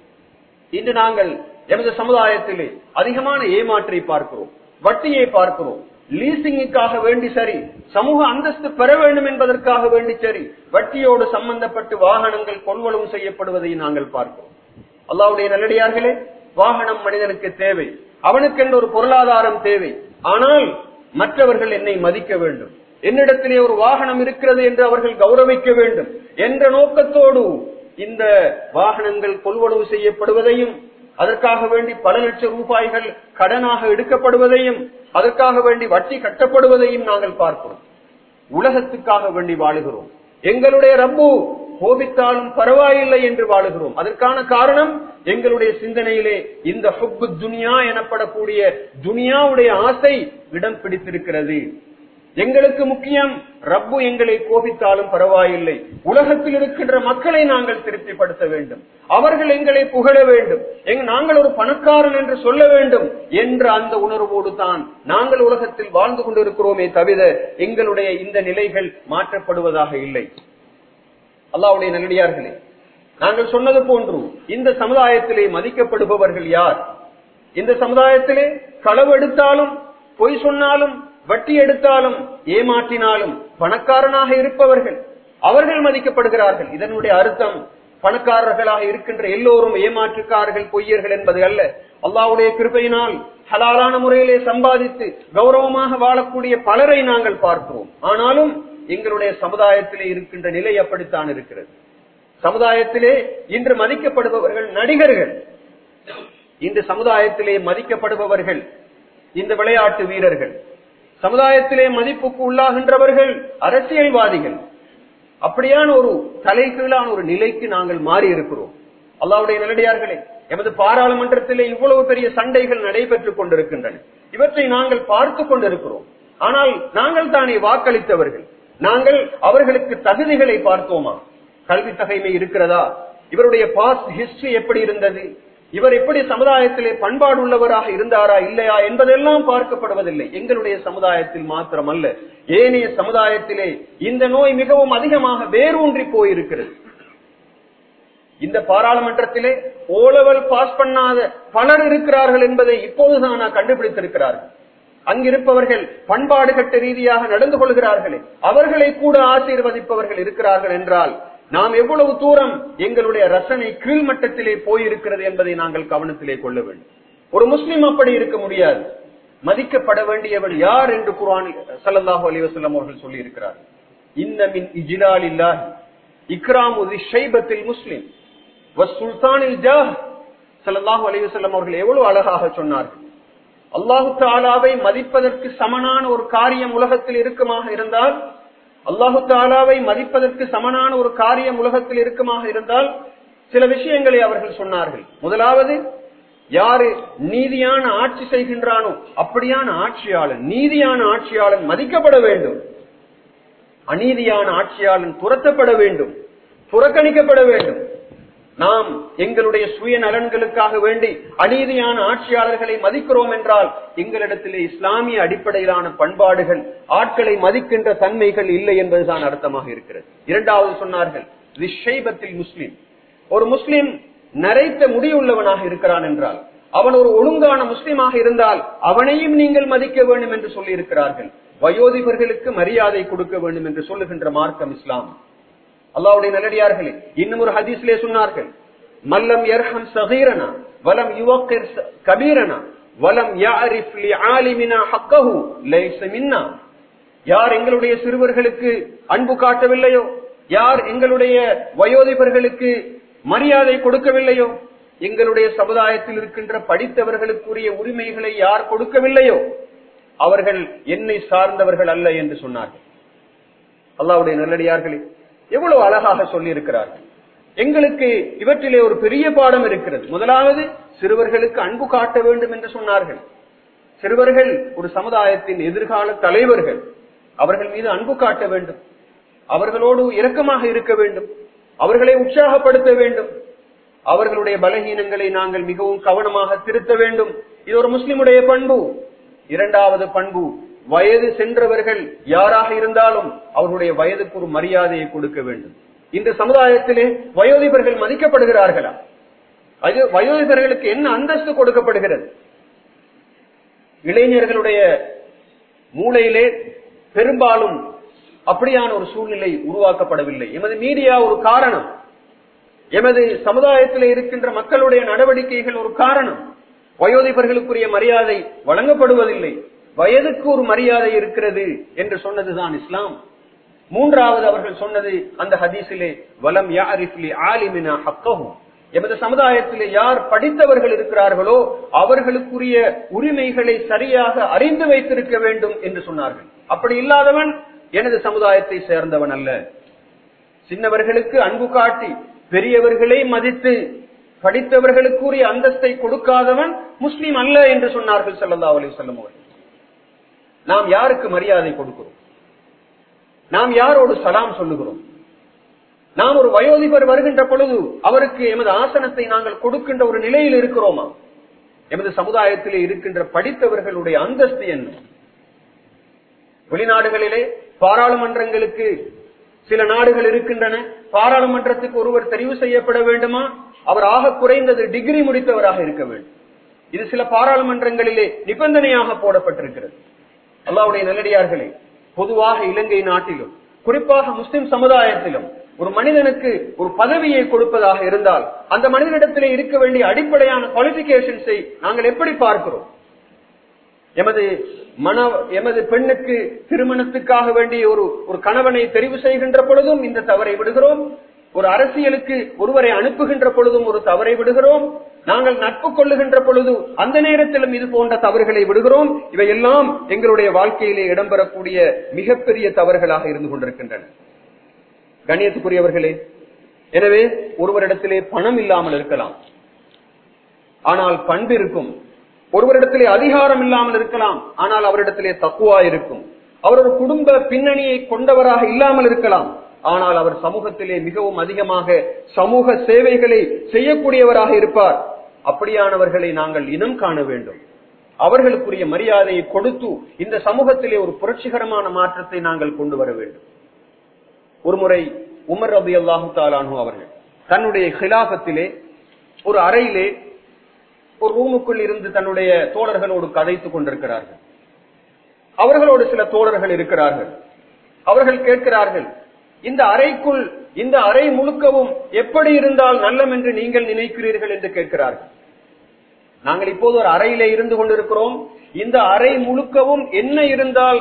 இன்று நாங்கள் எமது சமுதாயத்திலே அதிகமான ஏமாற்றை பார்க்கிறோம், வட்டியை பார்க்கிறோம். லீசிங்குக்காக வேண்டி சரி, சமூக அந்தஸ்து பெற வேண்டும் என்பதற்காக வேண்டி சரி, வட்டியோடு சம்பந்தப்பட்டு வாகனங்கள் கொள்வனவு செய்யப்படுவதை நாங்கள் பார்க்கிறோம். அல்லாஹ்வுடைய நல்லடியார்களே, வாகனம் மனிதனுக்கு தேவை, அவனுக்கென்று ஒரு பொருளாதாரம் தேவை. ஆனால் மற்றவர்கள் என்னை மதிக்க வேண்டும், என்னிடத்திலே ஒரு வாகனம் இருக்கிறது என்று அவர்கள் கௌரவிக்க வேண்டும் என்ற நோக்கத்தோடு இந்த வாகனங்கள் கொள்வனவு செய்யப்படுவதையும், அதற்காக வேண்டி பல லட்சம் ரூபாய்கள் கடனாக எடுக்கப்படுவதையும், அதற்காக வேண்டி வட்டி கட்டப்படுவதையும் நாங்கள் பார்க்கிறோம். உலகத்துக்காக வேண்டி வாழுகிறோம். எங்களுடைய ரப்பு கோபித்தாலும் பரவாயில்லை என்று வாழுகிறோம். அதற்கான காரணம் எங்களுடைய சிந்தனையிலே இந்த ஹுப்பு துனியா எனப்படக்கூடிய துனியாவுடைய ஆசை இடம் பிடித்திருக்கிறது. எங்களுக்கு முக்கியம் ரப்பு எங்களை கோபித்தாலும் பரவாயில்லை, உலகத்தில் இருக்கின்ற மக்களை நாங்கள் திருப்திப்படுத்த வேண்டும், அவர்கள் எங்களை புகழ வேண்டும், நாங்கள் ஒரு பணக்காரன் என்று சொல்ல வேண்டும் என்ற அந்த உணர்வோடு தான் நாங்கள் உலகத்தில் வாழ்ந்து கொண்டிருக்கிறோமே தவிர எங்களுடைய இந்த நிலைகள் மாற்றப்படுவதாக இல்லை. அல்லாஹ்வுடைய நல்லடியார்களே, நாங்கள் சொன்னது போன்று இந்த சமுதாயத்திலே மதிக்கப்படுபவர்கள் யார்? இந்த சமுதாயத்திலே களவு எடுத்தாலும், பொய் சொன்னாலும், வட்டி எடுத்தாலும், ஏமாற்றினாலும் பணக்காரனாக இருப்பவர்கள், அவர்கள் மதிக்கப்படுகிறார்கள். இதனுடைய அர்த்தம் பணக்காரர்களாக இருக்கின்ற எல்லோரும் ஏமாற்றுக்காரர்கள், பொய்யர்கள் என்பது அல்ல. அல்லாஹ்வுடைய கிருபையினால் ஹலாலான முறையிலே சம்பாதித்து கௌரவமாக வாழக்கூடிய பலரை நாங்கள் பார்க்கிறோம். ஆனாலும் எங்களுடைய சமுதாயத்திலே இருக்கின்ற நிலை அப்படித்தான் இருக்கிறது. சமுதாயத்திலே இன்று மதிக்கப்படுபவர்கள் நடிகர்கள், இன்று சமுதாயத்திலே மதிக்கப்படுபவர்கள் இந்த விளையாட்டு வீரர்கள், சமுதாயத்திலே மதிப்புக்கு உள்ளாகின்றவர்கள் அரசியல்வாதிகள். அப்படியான ஒரு தலைகீழான ஒரு நிலைக்கு நாங்கள் மாறி இருக்கிறோம். அல்லாஹ்வுடைய நல்லடியார்களே, எமது பாராளுமன்றத்திலே இவ்வளவு பெரிய சண்டைகள் நடைபெற்றுக் கொண்டிருக்கின்றன. இவற்றை நாங்கள் பார்த்து கொண்டிருக்கிறோம். ஆனால் நாங்கள் தானே வாக்களித்தவர்கள், நாங்கள் அவர்களுக்கு தகுதிகளை பார்த்தோமா? கல்வி தகைமை இருக்கிறதா? இவருடைய பாஸ்ட் ஹிஸ்டரி எப்படி இருந்தது? இவர் எப்படி சமுதாயத்திலே பண்பாடு உள்ளவராக இருந்தாரா இல்லையா என்பதெல்லாம் பார்க்கப்படுவதில்லை. எங்களுடைய சமுதாயத்தில் மாத்திரமல்ல, ஏனைய சமுதாயத்திலே இந்த நோய் மிகவும் அதிகமாக வேரூன்றி போயிருக்கிறது. இந்த பாராளுமன்றத்திலே ஓலவல் பாஸ் பண்ணாத பலர் இருக்கிறார்கள் என்பதை இப்போதுதான் நான் கண்டுபிடித்திருக்கிறார்கள். அங்கிருப்பவர்கள் பண்பாடு கட்ட ரீதியாக நடந்து கொள்கிறார்களே, அவர்களை கூட ஆசீர்வதிப்பவர்கள் இருக்கிறார்கள் என்றால் நாம் எவ்வளவு தூரம் எங்களுடைய ரசனை கீழ்மட்டத்திலே போயிருக்கிறது என்பதை நாங்கள் கவனத்திலே கொள்ள வேண்டும். ஒரு முஸ்லிம் அப்படி இருக்க முடியாது. மதிக்கப்பட வேண்டியவன் யார் என்று குர்ஆனில் ஸல்லல்லாஹு அலைஹி வஸல்லம் அவர்கள் சொல்லி இருக்கிறார். இன்ன மின் இஜ்லாலில்லாஹ் இக்ராமு ஷைபத்தில் முஸ்லிம் வஸ்ஸுல்தானில் ஜாஹ். ஸல்லல்லாஹு அலைஹி வஸல்லம் அவர்கள் எவ்வளவு அழகாக சொன்னார்கள். அல்லாஹு தஆலாவை மதிப்பதற்கு சமனான ஒரு காரியம் உலகத்தில் இருக்குமாக இருந்தால், அல்லாஹு தஆலாவை மதிப்பதற்கு சமனான ஒரு காரியம் உலகத்தில் இருக்குமாக இருந்தால் சில விஷயங்களை அவர்கள் சொன்னார்கள். முதலாவது, யாரு நீதியான ஆட்சி செய்கின்றானோ அப்படியான ஆட்சியாளன், நீதியான ஆட்சியாளன் மதிக்கப்பட வேண்டும். அநீதியான ஆட்சியாளன் துரத்தப்பட வேண்டும், புறக்கணிக்கப்பட வேண்டும். நாம் எங்களுடைய சுய நலன்களுக்காக வேண்டி அநீதியான ஆட்சியாளர்களை மதிக்கிறோம் என்றால் எங்களிடத்திலே இஸ்லாமிய அடிப்படையிலான பண்பாடுகள், ஆட்களை மதிக்கின்ற தன்மைகள் இல்லை என்பதுதான் அர்த்தமாக இருக்கிறது. இரண்டாவது சொன்னார்கள், ஷைபத்தில் முஸ்லிம். ஒரு முஸ்லிம் நரைத்த முடியுள்ளவனாக இருக்கிறான் என்றால், அவன் ஒரு ஒழுங்கான முஸ்லிமாக இருந்தால் அவனையும் நீங்கள் மதிக்க வேண்டும் என்று சொல்லி இருக்கிறார்கள். வயோதிபர்களுக்கு மரியாதை கொடுக்க வேண்டும் என்று சொல்லுகின்ற மார்க்கம் இஸ்லாம். அல்லாஹ்வுடைய நல்லடியார்களே, இன்னும் ஒரு ஹதீஸ்லே சொன்னார்கள், மல்லம் யர்ஹம் ஸகீரனா வலம் யுவக்கிர் கபீரனா வலம் யஅரிஃப் லிஆலிமினா ஹக்கஹு லைஸ மின்னா. யார் எங்களுடைய சிறுவர்களுக்கு அன்பு காட்டவில்லையோ, யார் எங்களுடைய வயோதிபர்களுக்கு மரியாதை கொடுக்கவில்லையோ, எங்களுடைய சமுதாயத்தில் இருக்கின்ற படித்தவர்களுக்குரிய உரிமைகளை யார் கொடுக்கவில்லையோ அவர்கள் என்னை சார்ந்தவர்கள் அல்ல என்று சொன்னார்கள். அல்லாஹ்வுடைய நல்லடியார்களே, எவ்வளவு அழகாக சொல்லி இருக்கிறார்கள். எங்களுக்கு இவற்றிலே ஒரு பெரிய பாடம் இருக்கிறது. முதலாவது, சிறுவர்களுக்கு அன்பு காட்ட வேண்டும் என்று சொன்னார்கள். சிறுவர்கள் ஒரு சமுதாயத்தின் எதிர்கால தலைவர்கள். அவர்கள் மீது அன்பு காட்ட வேண்டும், அவர்களோடு இரக்கமாக இருக்க வேண்டும், அவர்களை உற்சாகப்படுத்த வேண்டும், அவர்களுடைய பலகீனங்களை நாங்கள் மிகவும் கவனமாக திருத்த வேண்டும். இது ஒரு முஸ்லிமுடைய பண்பு. இரண்டாவது பண்பு, வயது சென்றவர்கள் யாராக இருந்தாலும் அவர்களுடைய வயதுக்கு ஒரு மரியாதையை கொடுக்க வேண்டும். இந்த சமுதாயத்திலே வயோதிபர்கள் மதிக்கப்படுகிறார்களா? வயோதிபர்களுக்கு என்ன அந்தஸ்து கொடுக்கப்படுகிறது? இளைஞர்களுடைய மூளையிலே பெரும்பாலும் அப்படியான ஒரு சூழ்நிலை உருவாக்கப்படவில்லை. எமது மீடியா ஒரு காரணம், எமது சமுதாயத்தில் இருக்கின்ற மக்களுடைய நடவடிக்கைகள் ஒரு காரணம். வயோதிபர்களுக்குரிய மரியாதை வழங்கப்படுவதில்லை. வயதுக்கு ஒரு மரியாதை இருக்கிறது என்று சொன்னதுதான் இஸ்லாம். மூன்றாவது அவர்கள் சொன்னது அந்த ஹதீஸிலே, வலம் யஅரிஃப் லிஆலிமினா ஹக்கஹு. எமது சமுதாயத்திலே யார் படித்தவர்கள் இருக்கிறார்களோ அவர்களுக்குரிய உரிமைகளை சரியாக அறிந்து வைத்திருக்க வேண்டும் என்று சொன்னார்கள். அப்படி இல்லாதவன் எனது சமுதாயத்தை சேர்ந்தவன் அல்ல. சின்னவர்களுக்கு அன்பு காட்டி பெரியவர்களை மதித்து படித்தவர்களுக்குரிய அந்தஸ்தை கொடுக்காதவன் முஸ்லிம் அல்ல என்று சொன்னார்கள் ஸல்லல்லாஹு அலைஹி வஸல்லம் அவர்கள். நாம் யாருக்கு மரியாதை கொடுக்கிறோம்? நாம் யாரோடு சலாம் சொல்லுகிறோம்? நாம் ஒரு வயோதிபர் வருகின்ற பொழுது அவருக்கு எமது ஆசனத்தை நாங்கள் கொடுக்கின்ற ஒரு நிலையில் இருக்கிறோமா? எமது சமுதாயத்திலே இருக்கின்ற படித்தவர்களுடைய அந்தஸ்து என்ன? வெளிநாடுகளிலே பாராளுமன்றங்களுக்கு சில நாடுகள் இருக்கின்றன. பாராளுமன்றத்துக்கு ஒருவர் தெரிவு செய்யப்பட வேண்டுமா, அவர் ஆக குறைந்தது டிகிரி முடித்தவராக இருக்க வேண்டும். இது சில பாராளுமன்றங்களிலே நிபந்தனையாக போடப்பட்டிருக்கிறது. அல்லாஹ்வுடைய நல்லடியார்களே, பொதுவாக இலங்கை நாட்டிலும் குறிப்பாக முஸ்லிம் சமுதாயத்திலும் ஒரு மனிதனுக்கு ஒரு பதவியை கொடுப்பதாக இருந்தால் அந்த மனிதனிடத்திலே இருக்க வேண்டிய அடிப்படையான குவாலிபிகேஷன்ஸை நாங்கள் எப்படி பார்க்கிறோம்? எமது பெண்ணுக்கு திருமணத்துக்காக வேண்டிய ஒரு கணவனை தெரிவு செய்கின்ற பொழுதும் இந்த தவறை விடுகிறோம். ஒரு அரசியலுக்கு ஒருவரை அனுப்புகின்ற பொழுதும் ஒரு தவறை விடுகிறோம். நாங்கள் நட்பு கொள்ளுகின்ற பொழுது அந்த நேரத்திலும் இது போன்ற தவறுகளை விடுகிறோம். இவையெல்லாம் எங்களுடைய வாழ்க்கையிலே இடம்பெறக்கூடிய மிகப்பெரிய தவறுகளாக இருந்து கொண்டிருக்கின்றன. கண்ணியத்துக்குரியவர்களே, எனவே ஒருவரிடத்திலே பணம் இல்லாமல் இருக்கலாம், ஆனால் பண்பு இருக்கும். ஒருவரிடத்திலே அதிகாரம் இல்லாமல் இருக்கலாம், ஆனால் அவரிடத்திலே தக்குவா இருக்கும். அவர் ஒரு குடும்ப பின்னணியை கொண்டவராக இல்லாமல் இருக்கலாம், ஆனால் அவர் சமூகத்திலே மிகவும் அதிகமாக சமூக சேவைகளை செய்யக்கூடியவராக இருப்பார். அப்படியானவர்களை நாங்கள் இனம் காண வேண்டும். அவர்களுக்குரிய மரியாதையை கொடுத்து இந்த சமூகத்திலே ஒரு புரட்சிகரமான மாற்றத்தை நாங்கள் கொண்டு வர வேண்டும். ஒருமுறை உமர் ரலியல்லாஹு தஆலா அன்ஹு அவர்கள் தன்னுடைய கிலாபத்திலே ஒரு அறையிலே ஒரு ரூமுக்குள் இருந்து தன்னுடைய தோழர்களோடு கதைத்துக் கொண்டிருக்கிறார்கள். அவர்களோடு சில தோழர்கள் இருக்கிறார்கள். அவர்கள் கேட்கிறார்கள், இந்த அறைக்குள், இந்த அறை முழுக்கவும் எப்படி இருந்தால் நல்லம் என்று நீங்கள் நினைக்கிறீர்கள் என்று கேட்கிறார்கள். நாங்கள் இப்போது ஒரு அறையிலே இருந்து கொண்டிருக்கிறோம். இந்த அறை முழுக்கவும் என்ன இருந்தால்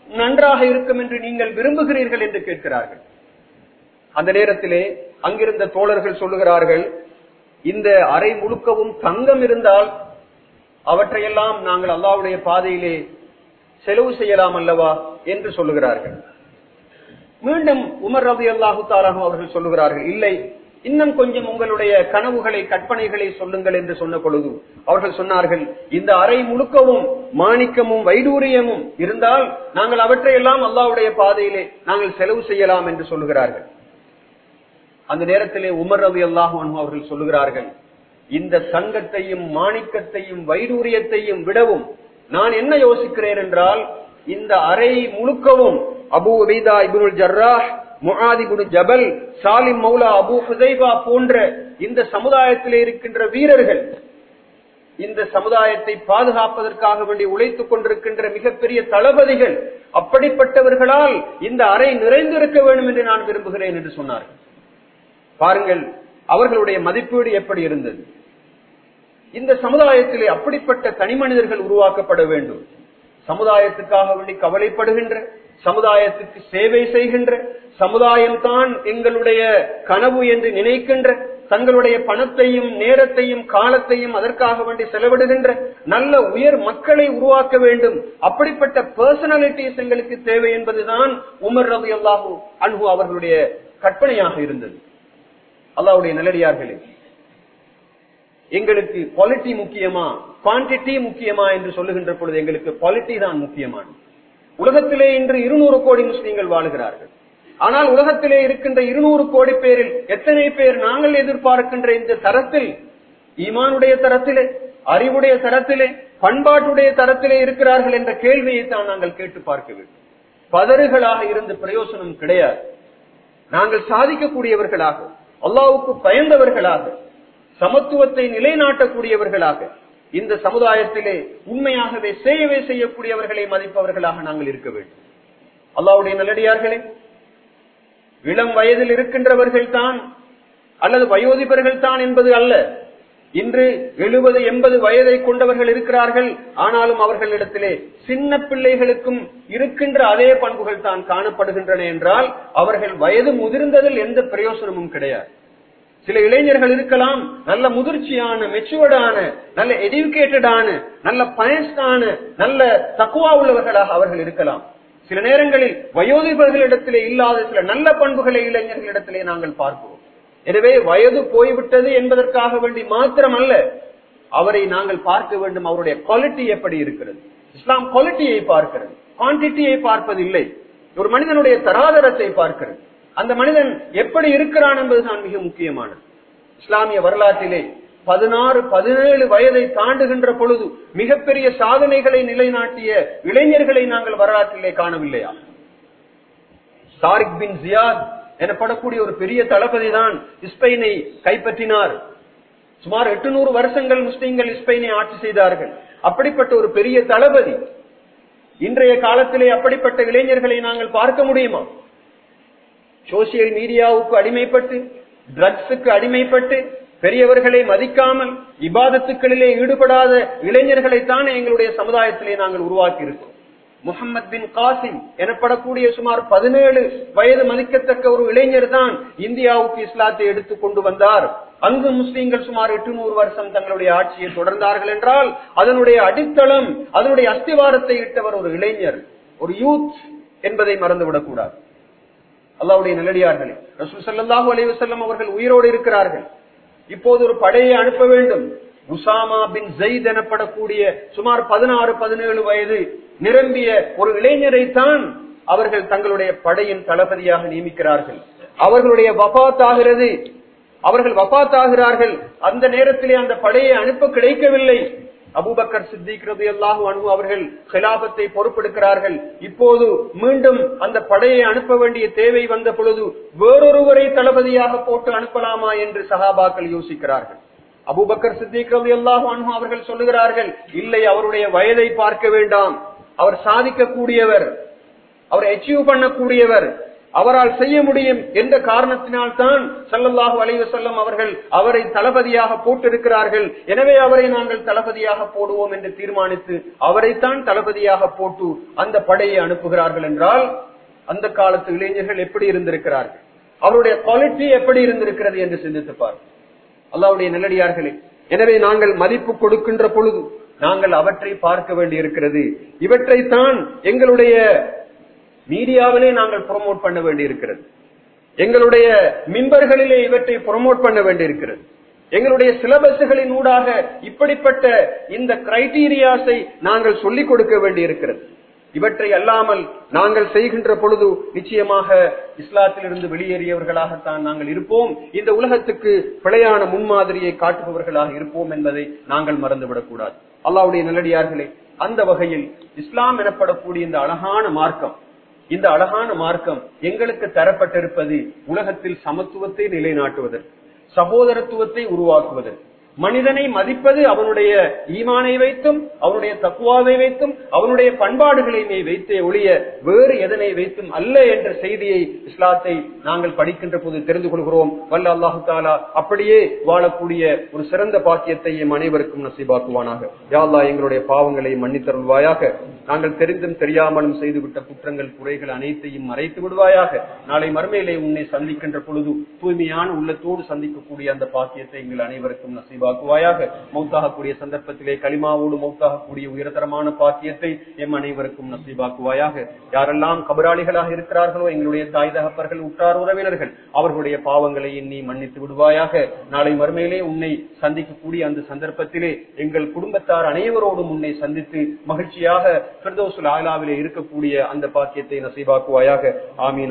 நன்றாக இருக்கும் என்று நீங்கள் விரும்புகிறீர்கள் என்று கேட்கிறார்கள். அந்த நேரத்திலே அங்கிருந்த தோழர்கள் சொல்லுகிறார்கள், இந்த அறை முழுக்கவும் தங்கம் இருந்தால் அவற்றையெல்லாம் நாங்கள் அல்லாஹ்வுடைய பாதையிலே செலவு செய்யலாம் அல்லவா என்று சொல்லுகிறார்கள். மீண்டும் உமர் ரலியல்லாஹு தஆலா அவர்கள் சொல்லுகிறார்கள், இல்லை, இன்னும் கொஞ்சம் உங்களுடைய கனவுகளை கற்பனைகளை சொல்லுங்கள் என்று சொன்ன பொழுது அவர்கள் சொன்னார்கள், இந்த அறை முழுக்கவும் மாணிக்கமும் வைடூரியமும் இருந்தால் நாங்கள் அவற்றையெல்லாம் அல்லாஹ்வுடைய பாதையிலே நாங்கள் செலவு செய்யலாம் என்று சொல்லுகிறார்கள். அந்த நேரத்திலே உமர் ரலியல்லாஹு அன்ஹு அவர்கள் சொல்லுகிறார்கள், இந்த தங்கத்தையும் மாணிக்கத்தையும் வைடூரியத்தையும் விடவும் நான் என்ன யோசிக்கிறேன் என்றால், இந்த அறை முழுக்கவும் Abu Ubaidah Ibnul Jarrah, Muadh Ibn Jabal, Salim Moula Abu ஹுதைபா போன்ற இந்த சமுதாயத்திலே இருக்கின்ற வீரர்கள், இந்த சமுதாயத்தை பாதுகாப்பதற்காக வேண்டி உழைத்துக் கொண்டிருக்கின்ற மிகப்பெரிய தளபதிகள், அப்படிப்பட்டவர்களால் இந்த அறை நிறைந்திருக்க வேண்டும் என்று நான் விரும்புகிறேன் என்று சொன்னார்கள். பாருங்கள் அவர்களுடைய மதிப்பீடு எப்படி இருந்தது. இந்த சமுதாயத்திலே அப்படிப்பட்ட தனி மனிதர்கள் உருவாக்கப்பட வேண்டும். சமுதாயத்துக்காக வேண்டி கவலைப்படுகின்ற, சமுதாயத்துக்கு சேவை செய்கின்ற, சமுதாயம்தான் எங்களுடைய கனவு என்று நினைக்கின்ற, தங்களுடைய பணத்தையும் நேரத்தையும் காலத்தையும் அதற்காக வேண்டி செலவிடுகின்ற நல்ல உயர் மக்களை உருவாக்க வேண்டும். அப்படிப்பட்ட பர்சனாலிட்டிஸ் எங்களுக்கு தேவை என்பதுதான் உமர் ரலியல்லாஹு அன்ஹு அவர்களுடைய கற்பனையாக இருந்தது. அல்லாஹ்வுடைய நல்லடியார்களே, எங்களுக்கு குவாலிட்டி முக்கியமா குவான்டிட்டி முக்கியமா என்று சொல்லுகின்ற பொழுது எங்களுக்கு குவாலிட்டி தான் முக்கியமானது. உலகத்திலே இன்று 200 கோடி முஸ்லீம்கள் வாழுகிறார்கள். ஆனால் உலகத்திலே இருக்கின்ற 200 கோடி பேரில் எத்தனை பேர் நாங்கள் எதிர்பார்க்கின்ற இந்த தரத்தில், ஈமானுடைய தரத்திலே, அறிவுடைய தரத்திலே, பண்பாட்டுடைய தரத்திலே இருக்கிறார்கள் என்ற கேள்வியை தான் நாங்கள் கேட்டு பார்க்க வேண்டும். பதறுகளாக இருந்து பிரயோசனம் கிடையாது. நாங்கள் சாதிக்கக்கூடியவர்களாக, அல்லாஹ்வுக்கு பயந்தவர்களாக, சமத்துவத்தை நிலைநாட்டக்கூடியவர்களாக, இந்த சமுதாயத்திலே உண்மையாகவே சேவை செய்யக்கூடியவர்களை மதிப்பவர்களாக நாங்கள் இருக்க வேண்டும். அல்லாஹ்வுடைய நல்லடியார்களே, இளம் வயதில் இருக்கின்றவர்கள் தான் அல்லது வயோதிபர்கள் தான் என்பது அல்ல. இன்று 70-80 வயதை கொண்டவர்கள் இருக்கிறார்கள். ஆனாலும் அவர்களிடத்திலே சின்ன பிள்ளைகளுக்கும் இருக்கின்ற அதே பண்புகள் தான் காணப்படுகின்றன என்றால் அவர்கள் வயது முதிர்ந்ததில் எந்த பிரயோசனமும் கிடையாது. சில இளைஞர்கள் இருக்கலாம், நல்ல முதிர்ச்சியான, மெச்சூர்டான, நல்ல எஜுகேட்டடான, நல்ல பயன்ஸ்டான, நல்ல தக்குவா உள்ளவர்களாக அவர்கள் இருக்கலாம். சில நேரங்களில் வயோதிபர்களிடத்திலே இல்லாத சில நல்ல பண்புகளை இளைஞர்களிடத்திலே நாங்கள் பார்க்கிறோம். எனவே வயது போய்விட்டது என்பதற்காக வேண்டி மாத்திரமல்ல, அவரை நாங்கள் பார்க்க வேண்டும், அவருடைய குவாலிட்டி எப்படி இருக்கிறது. இஸ்லாம் குவாலிட்டியை பார்க்கிறது, குவான்டிட்டியை பார்ப்பதில்லை. ஒரு மனிதனுடைய தராதரத்தை பார்க்கிறது, அந்த மனிதன் எப்படி இருக்கிறான் என்பதுதான் மிக முக்கியமானது. இஸ்லாமிய வரலாற்றிலே 16-17 வயதை தாண்டுகின்ற பொழுது மிகப்பெரிய சாதனைகளை நிலைநாட்டிய இளைஞர்களை நாங்கள் வரலாற்றிலே காணவில்லையா? தாரிக் பின் ஜியாத் எனப்படக்கூடிய ஒரு பெரிய தளபதி தான் ஸ்பெயினை கைப்பற்றினார். சுமார் 800 வருஷங்கள் முஸ்லிம்கள் ஸ்பெயினை ஆட்சி செய்தார்கள். அப்படிப்பட்ட ஒரு பெரிய தளபதி. இன்றைய காலத்திலே அப்படிப்பட்ட இளைஞர்களை நாங்கள் பார்க்க முடியுமா? சோசியல் மீடியாவுக்கு அடிமைப்பட்டு, ட்ரக்ஸுக்கு அடிமைப்பட்டு, பெரியவர்களை மதிக்காமல் இபாதத்துக்களிலே ஈடுபடாத இளைஞர்களைத்தான் எங்களுடைய சமுதாயத்திலே நாங்கள் உருவாக்கி இருக்கோம். முஹம்மத் பின் காசிம் எனப்படக்கூடிய சுமார் 17 வயது மதிக்கத்தக்க ஒரு இளைஞர் தான் இந்தியாவுக்கு இஸ்லாத்தை எடுத்துக் கொண்டு வந்தார். அங்கு முஸ்லீம்கள் சுமார் 800 வருஷம் தங்களுடைய ஆட்சியை தொடர்ந்தார்கள் என்றால் அதனுடைய அடித்தளம், அதனுடைய அஸ்திவாரத்தை இட்டவர் ஒரு இளைஞர், ஒரு யூத் என்பதை மறந்துவிடக் கூடாது. அல்லாஹ்வுடைய நல்லடியார்களே, ரசூல் ஸல்லல்லாஹு அலைஹி வஸல்லம் அவர்கள் உயிரோடு இருக்கிறார்கள். இப்போது ஒரு படையை அனுப்ப வேண்டும். உசாமா பின் ஸைத் எனப்படக்கூடிய சுமார் 16-17 வயது நிரம்பிய ஒரு இளைஞரை தான் அவர்கள் தங்களுடைய படையின் தளபதியாக நியமிக்கிறார்கள். அவர்களுடைய வஃபாத் ஆகிறது, அவர்கள் வஃபாத் ஆகிறார்கள். அந்த நேரத்திலே அந்த படையை அனுப்ப கிடைக்கவில்லை. அபூபக்கர் சித்திக் ரலியல்லாஹு அன்ஹு அவர்கள் খিলাফத்தை பொறுப்பெடுக்கிறார்கள். இப்போது மீண்டும் அந்த படையை அனுப்ப வேண்டிய தேவை வந்த பொழுது வேறொருவரை தளபதியாக போட்டு அனுப்பலாமா என்று சஹாபாக்கள் யோசிக்கிறார்கள். அபூபக்கர் சித்திக் ரலியல்லாஹு அன்ஹு அவர்கள் சொல்லுகிறார்கள், இல்லை, அவருடைய வயதை பார்க்க வேண்டாம், அவர் சாதிக்கக்கூடியவர், அவர் அச்சீவ் பண்ணக்கூடியவர், அவரால் செய்ய முடியும் என்ற காரணத்தினால் தான் ஸல்லல்லாஹு அலைஹி வஸல்லம் அவர்கள் அவரை தளபதியாக போட்டிருக்கிறார்கள். எனவே அவரை நாங்கள் தளபதியாக போடுவோம் என்று தீர்மானித்து அவரைத்தான் தளபதியாக போட்டு அந்த படையை அனுப்புகிறார்கள் என்றால் அந்த காலத்து இளைஞர்கள் எப்படி இருந்திருக்கிறார்கள், அவருடைய குவாலிட்டி எப்படி இருந்திருக்கிறது என்று சிந்தித்துப்பார். அல்லாஹ்வுடைய நல்லடியார்களே, எனவே நாங்கள் மதிப்பு கொடுக்கின்ற பொழுது நாங்கள் அவற்றை பார்க்க வேண்டி இருக்கிறது. இவற்றைத்தான் எங்களுடைய மீடியாவிலே நாங்கள் ப்ரோமோட் பண்ண வேண்டி இருக்கிறது, எங்களுடைய மிம்பர்களிலே இவற்றை ப்ரோமோட் பண்ண வேண்டி இருக்கிறது, எங்களுடைய சிலபஸ்களின் ஊடாக இப்படிப்பட்ட இந்த கிரைட்டீரியாஸை நாங்கள் சொல்லிக் கொடுக்க வேண்டி இருக்கிறது. இவற்றை அல்லாமல் நாங்கள் செய்கின்ற பொழுது நிச்சயமாக இஸ்லாத்திலிருந்து வெளியேறியவர்களாகத்தான் நாங்கள் இருப்போம், இந்த உலகத்துக்கு பிழையான முன்மாதிரியை காட்டுபவர்களாக இருப்போம் என்பதை நாங்கள் மறந்துவிடக் கூடாது. அல்லாஹ்வுடைய நல்லடியார்களே, அந்த வகையில் இஸ்லாம் எனப்படக்கூடிய இந்த அழகான மார்க்கம் எங்களுக்கு தரப்பட்டிருப்பது உலகத்தில் சமத்துவத்தை நிலைநாட்டுவதற்கு, சகோதரத்துவத்தை உருவாக்குவதற்கு, மனிதனை மதிப்பது அவனுடைய ஈமானை வைத்தும் அவனுடைய தக்வாவை வைத்தும் அவனுடைய பண்பாடுகளை வைத்தே ஒழிய வேறு எதனை வைத்தும் அல்ல என்ற செய்தியை இஸ்லாத்தை நாங்கள் படிக்கின்ற போது தெரிந்து கொள்கிறோம். வல்ல அல்லாஹு தஆலா அப்படியே வாழக்கூடிய ஒரு சிறந்த பாக்கியத்தை எம் அனைவருக்கும் நசீபாக்குவானாக. யா அல்லாஹ், எங்களுடைய பாவங்களை மன்னித்தருள்வாயாக. நாங்கள் தெரிந்தும் தெரியாமலும் செய்துவிட்ட குற்றங்கள் குறைகள் அனைத்தையும் மறைத்து விடுவாயாக. நாளை மறுமையிலே உன்னை சந்திக்கின்ற பொழுது தூய்மையான உள்ளத்தோடு சந்திக்கக்கூடிய அந்த பாக்கியத்தை எங்கள் அனைவருக்கும் நசீபா மௌத்தாகக்கூடிய சந்தர்ப்பத்திலே கலிமாவோடு மௌத்தாகக்கூடிய உயர்தரமான பாக்கியத்தை எம் அனைவருக்கும் நசீபாக்குவாயாக. யாரெல்லாம் கபராளிகளாக இருக்கிறார்களோ எங்களுடைய தாய் தகப்பர்கள் உற்றார் உறவினர்கள் அவர்களுடைய பாவங்களை எண்ணி மன்னித்து விடுவாயாக. நாளை மறுமையிலே உன்னை சந்திக்கக்கூடிய அந்த சந்தர்ப்பத்திலே எங்கள் குடும்பத்தார் அனைவரோடும் உன்னை சந்தித்து மகிழ்ச்சியாக ஃபிர்தௌஸுல் ஆலாவிலே இருக்கக்கூடிய அந்த பாக்கியத்தை நசீபாக்குவாயாக. ஆமீன்.